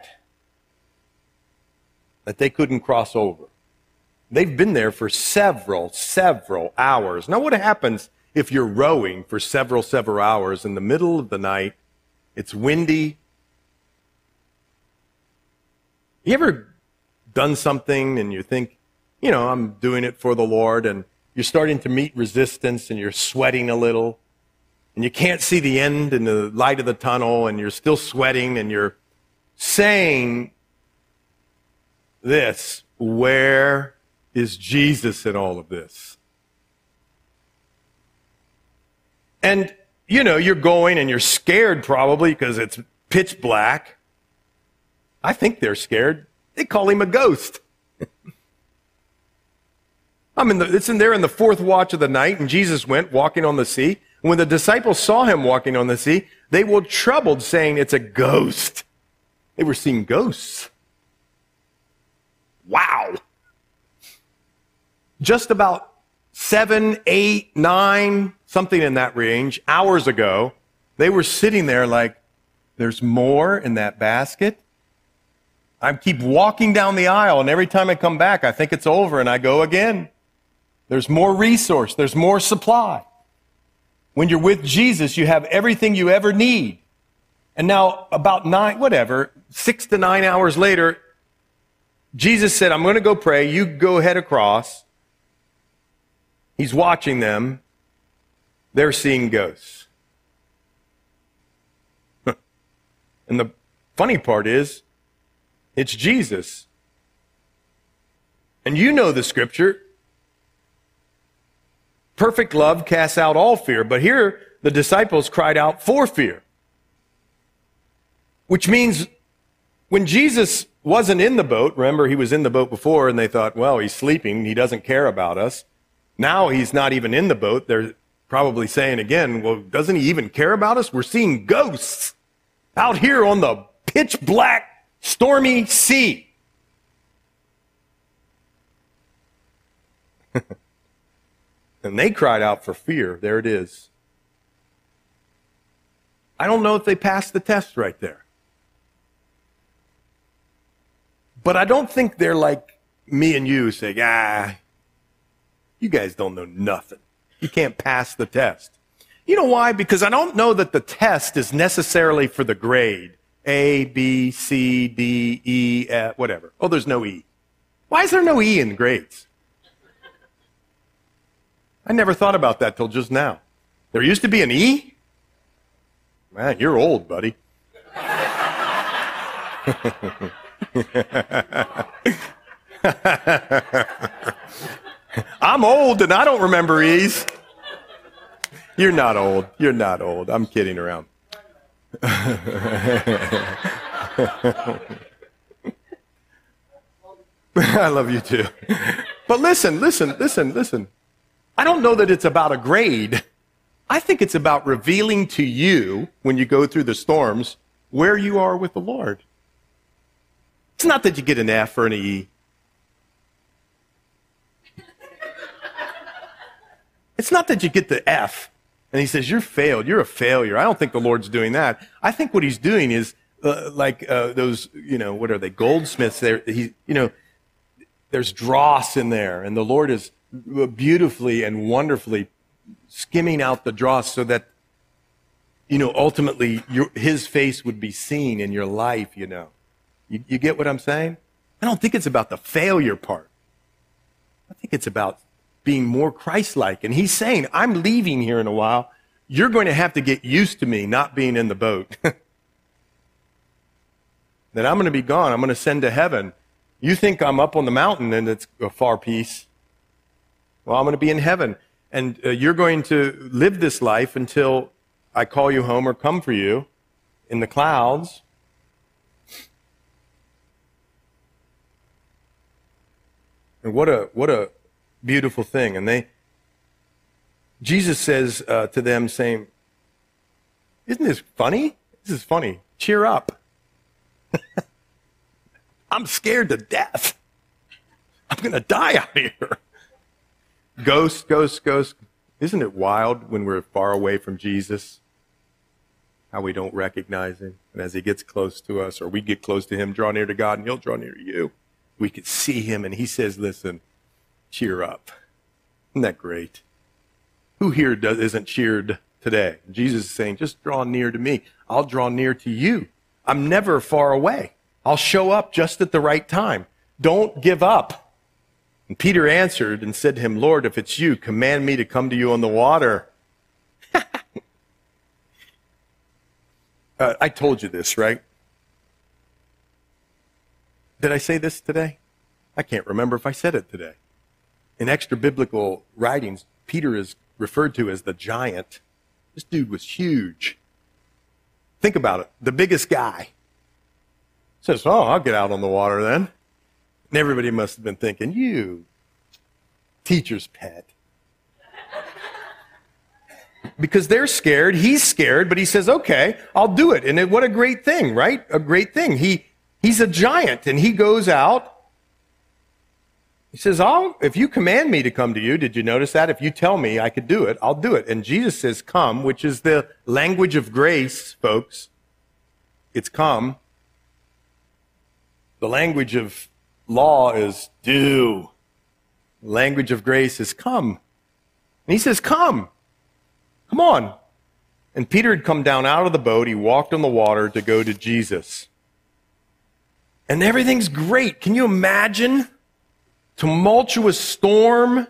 Speaker 1: that they couldn't cross over. They've been there for several, several hours. Now, what happens if you're rowing for several, several hours in the middle of the night? It's windy. You ever done something and you think, you know, I'm doing it for the Lord, and you're starting to meet resistance and you're sweating a little, and you can't see the end in the light of the tunnel, and you're still sweating, and you're saying this, where is Jesus in all of this? And, you know, you're going and you're scared probably because it's pitch black. I think they're scared. They call him a ghost. I'm in the, it's in there in the fourth watch of the night, and Jesus went walking on the sea. When the disciples saw him walking on the sea, they were troubled, saying, it's a ghost. They were seeing ghosts. Wow. Just about seven, eight, nine, something in that range, hours ago, they were sitting there like, there's more in that basket. I keep walking down the aisle, and every time I come back, I think it's over, and I go again. There's more resource. There's more supply. When you're with Jesus, you have everything you ever need. And now, about nine, whatever, six to nine hours later, Jesus said, I'm going to go pray. You go ahead across. He's watching them. They're seeing ghosts. And the funny part is, it's Jesus. And you know the scripture. Perfect love casts out all fear. But here, the disciples cried out for fear. Which means when Jesus wasn't in the boat, remember he was in the boat before, and they thought, well, he's sleeping. He doesn't care about us. Now he's not even in the boat. They're probably saying again, well, doesn't he even care about us? We're seeing ghosts out here on the pitch black, stormy sea. And they cried out for fear. There it is. I don't know if they passed the test right there. But I don't think they're like me and you saying, ah, you guys don't know nothing. You can't pass the test. You know why? Because I don't know that the test is necessarily for the grade. A, B, C, D, E, F, whatever. Oh, there's no E. Why is there no E in grades? I never thought about that till just now. There used to be an E? Man, you're old, buddy. I'm old and I don't remember E's. You're not old. You're not old. I'm kidding around. I love you too. But listen, listen, listen, listen. I don't know that it's about a grade. I think it's about revealing to you, when you go through the storms, where you are with the Lord. It's not that you get an F or an E. It's not that you get the F, and he says, you're failed, you're a failure. I don't think the Lord's doing that. I think what he's doing is, uh, like uh, those, you know, what are they, goldsmiths, there. He, you know, there's dross in there, and the Lord is beautifully and wonderfully skimming out the dross so that, you know, ultimately your, his face would be seen in your life, you know. You, you get what I'm saying? I don't think it's about the failure part. I think it's about being more Christ-like. And he's saying, I'm leaving here in a while. You're going to have to get used to me not being in the boat. That I'm going to be gone. I'm going to send to heaven. You think I'm up on the mountain and it's a far piece. Well, I'm going to be in heaven. And uh, you're going to live this life until I call you home or come for you in the clouds. And what a what a beautiful thing. And they, Jesus says uh, to them, saying, isn't this funny? This is funny. Cheer up. I'm scared to death. I'm going to die out here. Ghost, ghost, ghost. Isn't it wild when we're far away from Jesus, how we don't recognize him? And as he gets close to us, or we get close to him, draw near to God, and he'll draw near to you. We could see him, and he says, listen, cheer up. Isn't that great? Who here does, isn't cheered today? Jesus is saying, just draw near to me. I'll draw near to you. I'm never far away. I'll show up just at the right time. Don't give up. And Peter answered and said to him, Lord, if it's you, command me to come to you on the water. uh, I told you this, right? Did I say this today? I can't remember if I said it today. In extra biblical writings, Peter is referred to as the giant. This dude was huge. Think about it. The biggest guy says, oh, I'll get out on the water then. And everybody must have been thinking, you teacher's pet. Because they're scared. He's scared, but he says, okay, I'll do it. And it, what a great thing, right? A great thing. He He's a giant, and he goes out. He says, I'll, if you command me to come to you, did you notice that? If you tell me I could do it, I'll do it. And Jesus says, come, which is the language of grace, folks. It's come. The language of law is do. The language of grace is come. And he says, come. Come on. And Peter had come down out of the boat. He walked on the water to go to Jesus. And everything's great. Can you imagine? Tumultuous storm.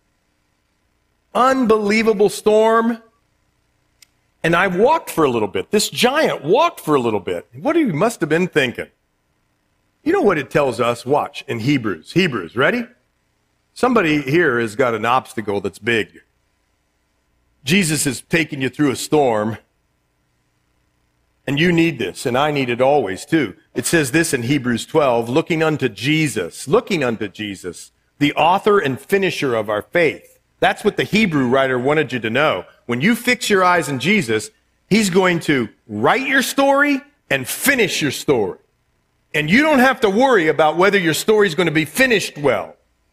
Speaker 1: Unbelievable storm. And I walked for a little bit. This giant walked for a little bit. What he must have been thinking? You know what it tells us? Watch, in Hebrews. Hebrews, ready? Somebody here has got an obstacle that's big. Jesus is taking you through a storm. And you need this, and I need it always too. It says this in Hebrews twelve, looking unto Jesus, looking unto Jesus, the author and finisher of our faith. That's what the Hebrew writer wanted you to know. When you fix your eyes on Jesus, he's going to write your story and finish your story. And you don't have to worry about whether your story is going to be finished well.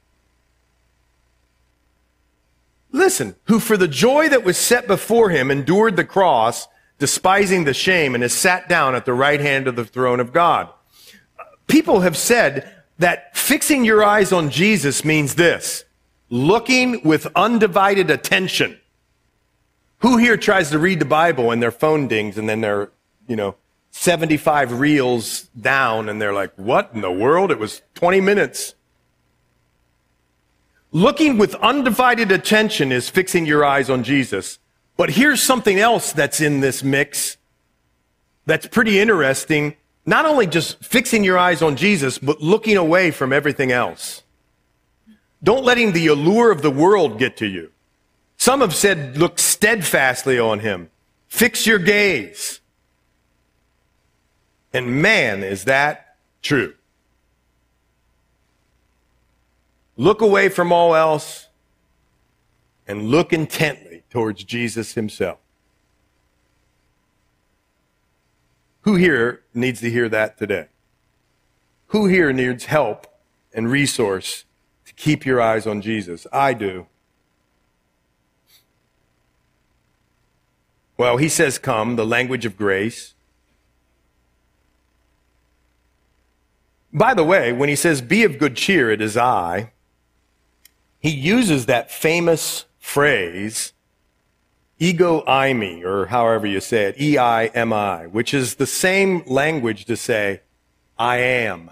Speaker 1: Listen, who for the joy that was set before him endured the cross, despising the shame, and has sat down at the right hand of the throne of God. People have said that fixing your eyes on Jesus means this, looking with undivided attention. Who here tries to read the Bible and their phone dings and then they're, you know, seventy-five reels down and they're like, what in the world? It was twenty minutes. Looking with undivided attention is fixing your eyes on Jesus. But here's something else that's in this mix that's pretty interesting. Not only just fixing your eyes on Jesus, but looking away from everything else. Don't letting the allure of the world get to you. Some have said, look steadfastly on him. Fix your gaze. And man, is that true. Look away from all else and look intently towards Jesus himself. Who here needs to hear that today? Who here needs help and resource to keep your eyes on Jesus? I do. Well, he says, come, the language of grace. By the way, when he says, be of good cheer, it is I, he uses that famous phrase, ego eimi, or however you say it, E I M I, which is the same language to say, I am.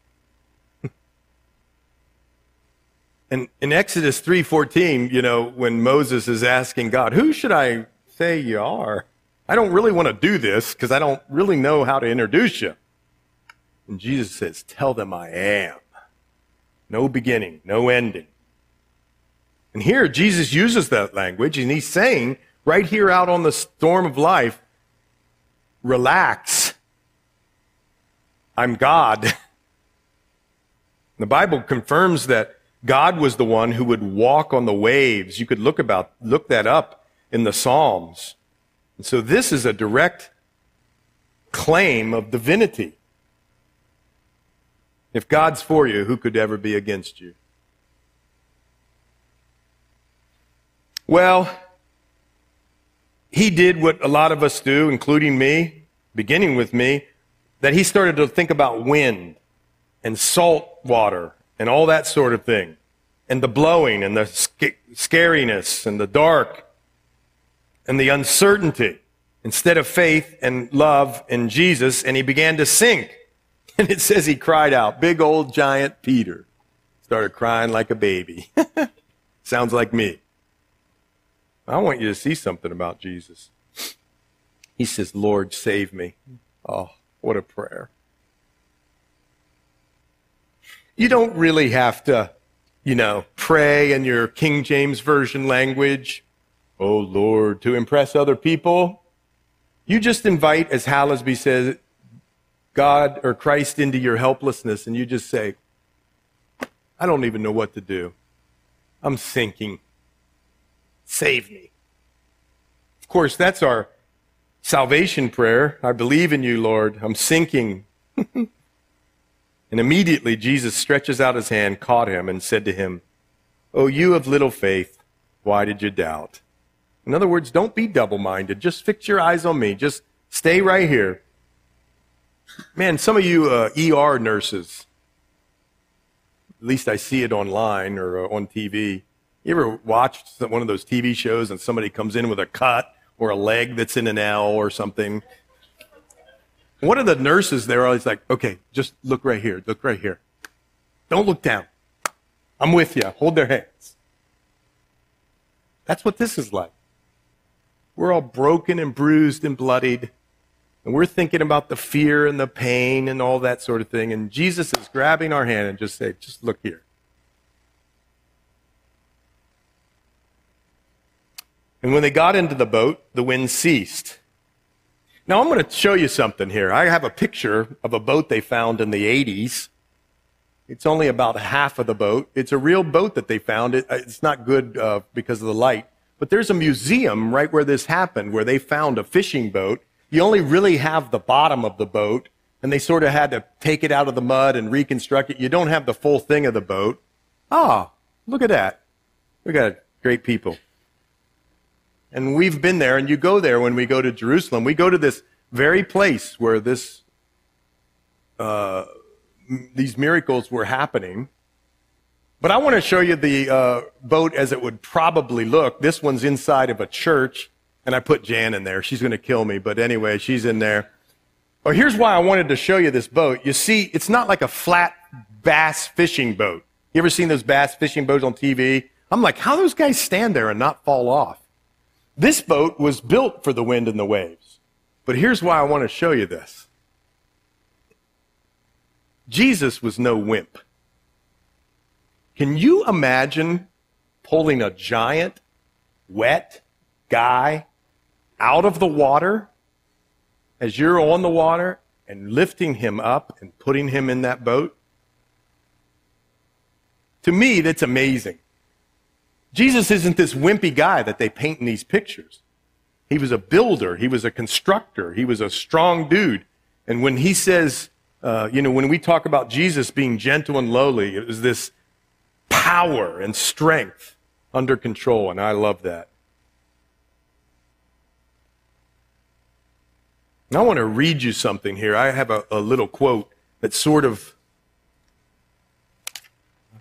Speaker 1: And in Exodus three fourteen, you know, when Moses is asking God, who should I say you are? I don't really want to do this because I don't really know how to introduce you. And Jesus says, tell them I am. No beginning, no ending. And here Jesus uses that language, and he's saying right here out on the storm of life, relax. I'm God. The Bible confirms that God was the one who would walk on the waves. You could look about look that up in the Psalms. And so this is a direct claim of divinity. If God's for you, who could ever be against you? Well, he did what a lot of us do, including me, beginning with me, that he started to think about wind and salt water and all that sort of thing, and the blowing and the sc- scariness and the dark and the uncertainty, instead of faith and love in Jesus, and he began to sink. And it says he cried out. Big old giant Peter started crying like a baby. Sounds like me. I want you to see something about Jesus. He says, Lord, save me. Oh, what a prayer. You don't really have to, you know, pray in your King James Version language, oh Lord, to impress other people. You just invite, as Hallisby says, God or Christ into your helplessness, and you just say, I don't even know what to do. I'm sinking. Save me. Of course, that's our salvation prayer. I believe in you, Lord. I'm sinking. And immediately Jesus stretches out his hand, caught him, and said to him, oh, you of little faith, why did you doubt? In other words, don't be double-minded. Just fix your eyes on me. Just stay right here. Man, some of you uh, E R nurses, at least I see it online or uh, on T V. You ever watched one of those T V shows and somebody comes in with a cut or a leg that's in an L or something? One of the nurses there always like, okay, just look right here. Look right here. Don't look down. I'm with you. Hold their hands. That's what this is like. We're all broken and bruised and bloodied. And we're thinking about the fear and the pain and all that sort of thing. And Jesus is grabbing our hand and just saying, just look here. And when they got into the boat, the wind ceased. Now, I'm going to show you something here. I have a picture of a boat they found in the eighties. It's only about half of the boat. It's a real boat that they found. It, it's not good uh, because of the light. But there's a museum right where this happened, where they found a fishing boat. You only really have the bottom of the boat, and they sort of had to take it out of the mud and reconstruct it. You don't have the full thing of the boat. Ah, look at that. We got great people. And we've been there, and you go there when we go to Jerusalem. We go to this very place where this, uh, m- these miracles were happening. But I want to show you the uh, boat as it would probably look. This one's inside of a church, and I put Jan in there. She's going to kill me, but anyway, she's in there. Oh, here's why I wanted to show you this boat. You see, it's not like a flat bass fishing boat. You ever seen those bass fishing boats on T V? I'm like, how do those guys stand there and not fall off? This boat was built for the wind and the waves. But here's why I want to show you this. Jesus was no wimp. Can you imagine pulling a giant, wet guy out of the water as you're on the water and lifting him up and putting him in that boat? To me, that's amazing. Jesus isn't this wimpy guy that they paint in these pictures. He was a builder. He was a constructor. He was a strong dude. And when he says, uh, you know, when we talk about Jesus being gentle and lowly, it was this power and strength under control, and I love that. And I want to read you something here. I have a, a little quote that sort of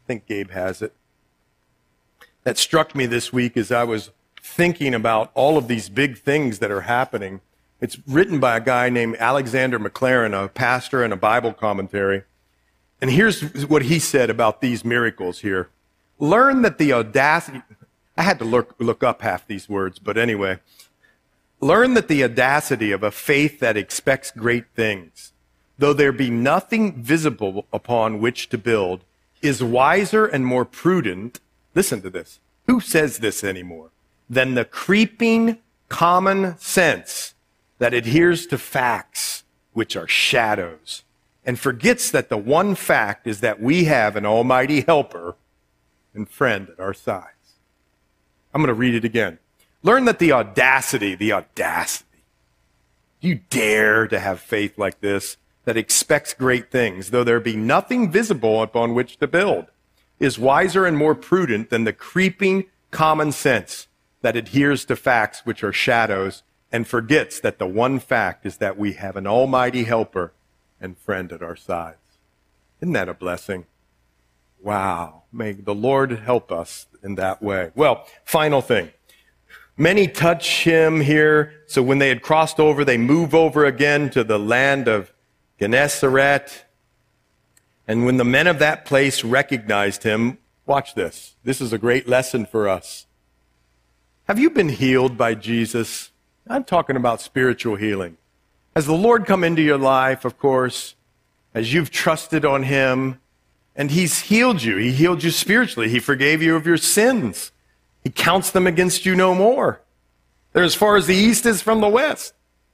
Speaker 1: think Gabe has it. That struck me this week as I was thinking about all of these big things that are happening. It's written by a guy named Alexander McLaren, a pastor and a Bible commentary. And here's what he said about these miracles here. Learn that the audacity, I had to look, look up half these words, but anyway. Learn that the audacity of a faith that expects great things, though there be nothing visible upon which to build, is wiser and more prudent, listen to this, who says this anymore, than the creeping common sense that adheres to facts which are shadows, and forgets that the one fact is that we have an almighty helper and friend at our sides. I'm going to read it again. Learn that the audacity, the audacity, you dare to have faith like this that expects great things, though there be nothing visible upon which to build, is wiser and more prudent than the creeping common sense that adheres to facts which are shadows and forgets that the one fact is that we have an almighty helper and friend at our sides. Isn't that a blessing? Wow. May the Lord help us in that way. Well, final thing. Many touch him here. So when they had crossed over, they move over again to the land of Gennesaret. And when the men of that place recognized him, watch this. This is a great lesson for us. Have you been healed by Jesus? I'm talking about spiritual healing. Has the Lord come into your life, of course, as you've trusted on him, and he's healed you. He healed you spiritually. He forgave you of your sins. He counts them against you no more. They're as far as the east is from the west.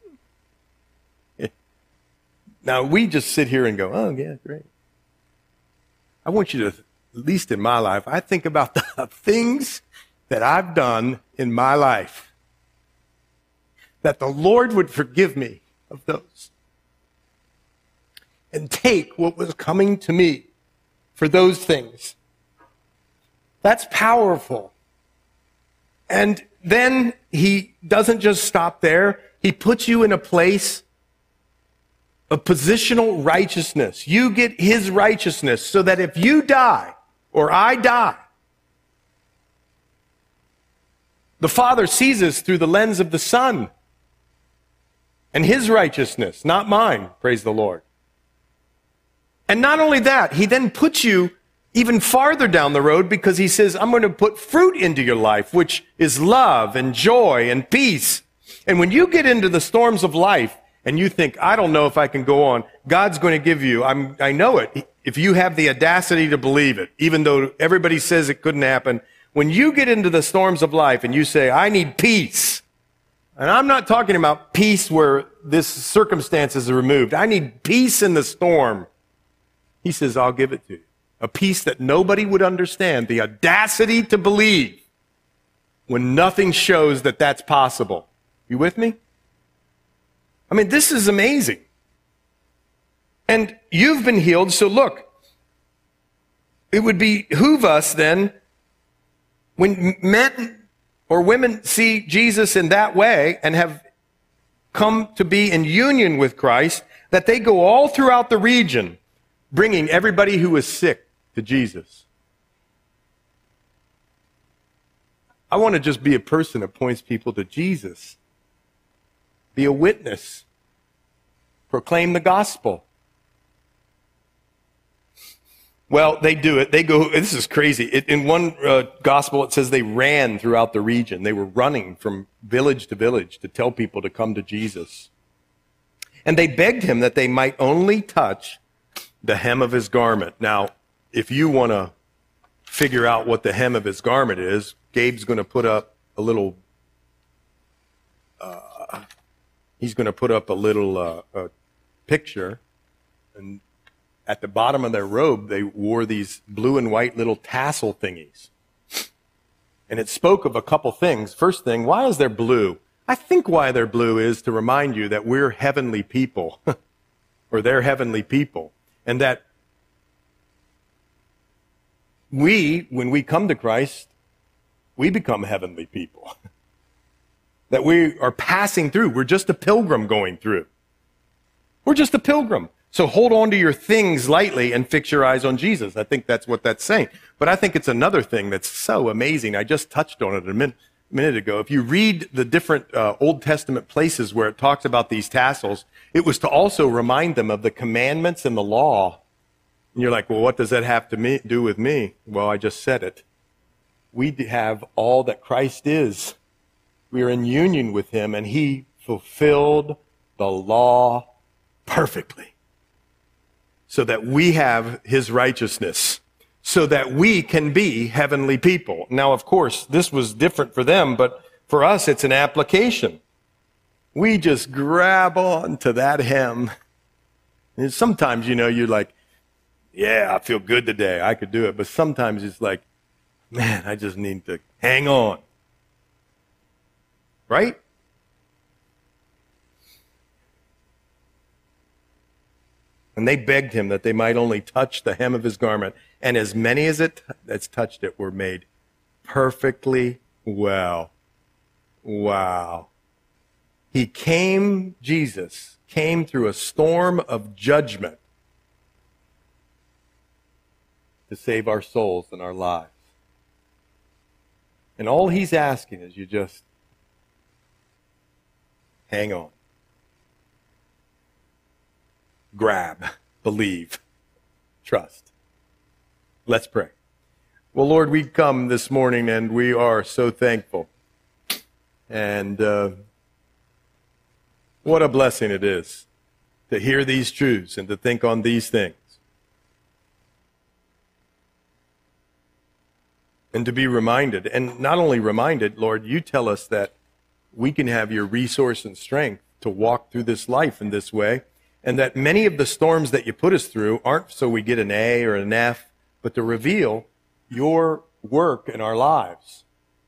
Speaker 1: Now, we just sit here and go, oh, yeah, great. I want you to, at least in my life, I think about the things that I've done in my life, that the Lord would forgive me of those and take what was coming to me for those things. That's powerful. And then he doesn't just stop there. He puts you in a place of positional righteousness. You get his righteousness so that if you die or I die, the Father sees us through the lens of the Son and his righteousness, not mine, praise the Lord. And not only that, he then puts you even farther down the road because he says, I'm going to put fruit into your life, which is love and joy and peace. And when you get into the storms of life and you think, I don't know if I can go on, God's going to give you, I'm, I know it, if you have the audacity to believe it, even though everybody says it couldn't happen, when you get into the storms of life and you say, I need peace, and I'm not talking about peace where this circumstances are removed. I need peace in the storm. He says, I'll give it to you. A peace that nobody would understand. The audacity to believe when nothing shows that that's possible. You with me? I mean, this is amazing. And you've been healed, so look, it would behoove us then, when men or women see Jesus in that way and have come to be in union with Christ, that they go all throughout the region bringing everybody who is sick to Jesus. I want to just be a person that points people to Jesus. Be a witness. Proclaim the gospel. Well, they do it. They go, this is crazy. It, in one uh, gospel, it says they ran throughout the region. They were running from village to village to tell people to come to Jesus. And they begged him that they might only touch the hem of his garment. Now, if you want to figure out what the hem of his garment is, Gabe's going to put up a little, uh, he's going to put up a little uh, a picture. And at the bottom of their robe, they wore these blue and white little tassel thingies. And it spoke of a couple things. First thing, why is there blue? I think why they're blue is to remind you that we're heavenly people, or they're heavenly people. And that we, when we come to Christ, we become heavenly people. That we are passing through. We're just a pilgrim going through. We're just a pilgrim. So hold on to your things lightly and fix your eyes on Jesus. I think that's what that's saying. But I think it's another thing that's so amazing. I just touched on it a min- minute ago. If you read the different uh, Old Testament places where it talks about these tassels, it was to also remind them of the commandments and the law. And you're like, well, what does that have to me- do with me? Well, I just said it. We have all that Christ is. We are in union with him, and he fulfilled the law perfectly, so that we have his righteousness, so that we can be heavenly people. Now, of course, this was different for them, but for us, it's an application. We just grab on to that hem. And sometimes, you know, you're like, yeah, I feel good today. I could do it. But sometimes it's like, man, I just need to hang on. Right? And they begged him that they might only touch the hem of his garment. And as many as it as touched it were made perfectly well. Wow. He came, Jesus, came through a storm of judgment to save our souls and our lives. And all he's asking is you just hang on. Grab, believe, trust. Let's pray. Well, Lord, we come this morning and we are so thankful. And uh, what a blessing it is to hear these truths and to think on these things. And to be reminded, and not only reminded, Lord, you tell us that we can have your resource and strength to walk through this life in this way. And that many of the storms that you put us through aren't so we get an A or an F, but to reveal your work in our lives.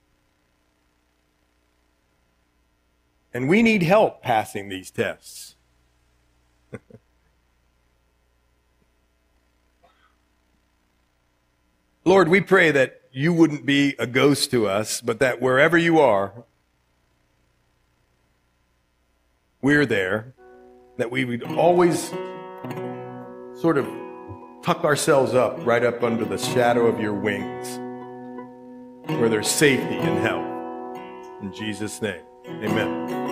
Speaker 1: And we need help passing these tests. Lord, we pray that you wouldn't be a ghost to us, but that wherever you are, we're there. That we would always sort of tuck ourselves up right up under the shadow of your wings, where there's safety and help. In Jesus' name, amen.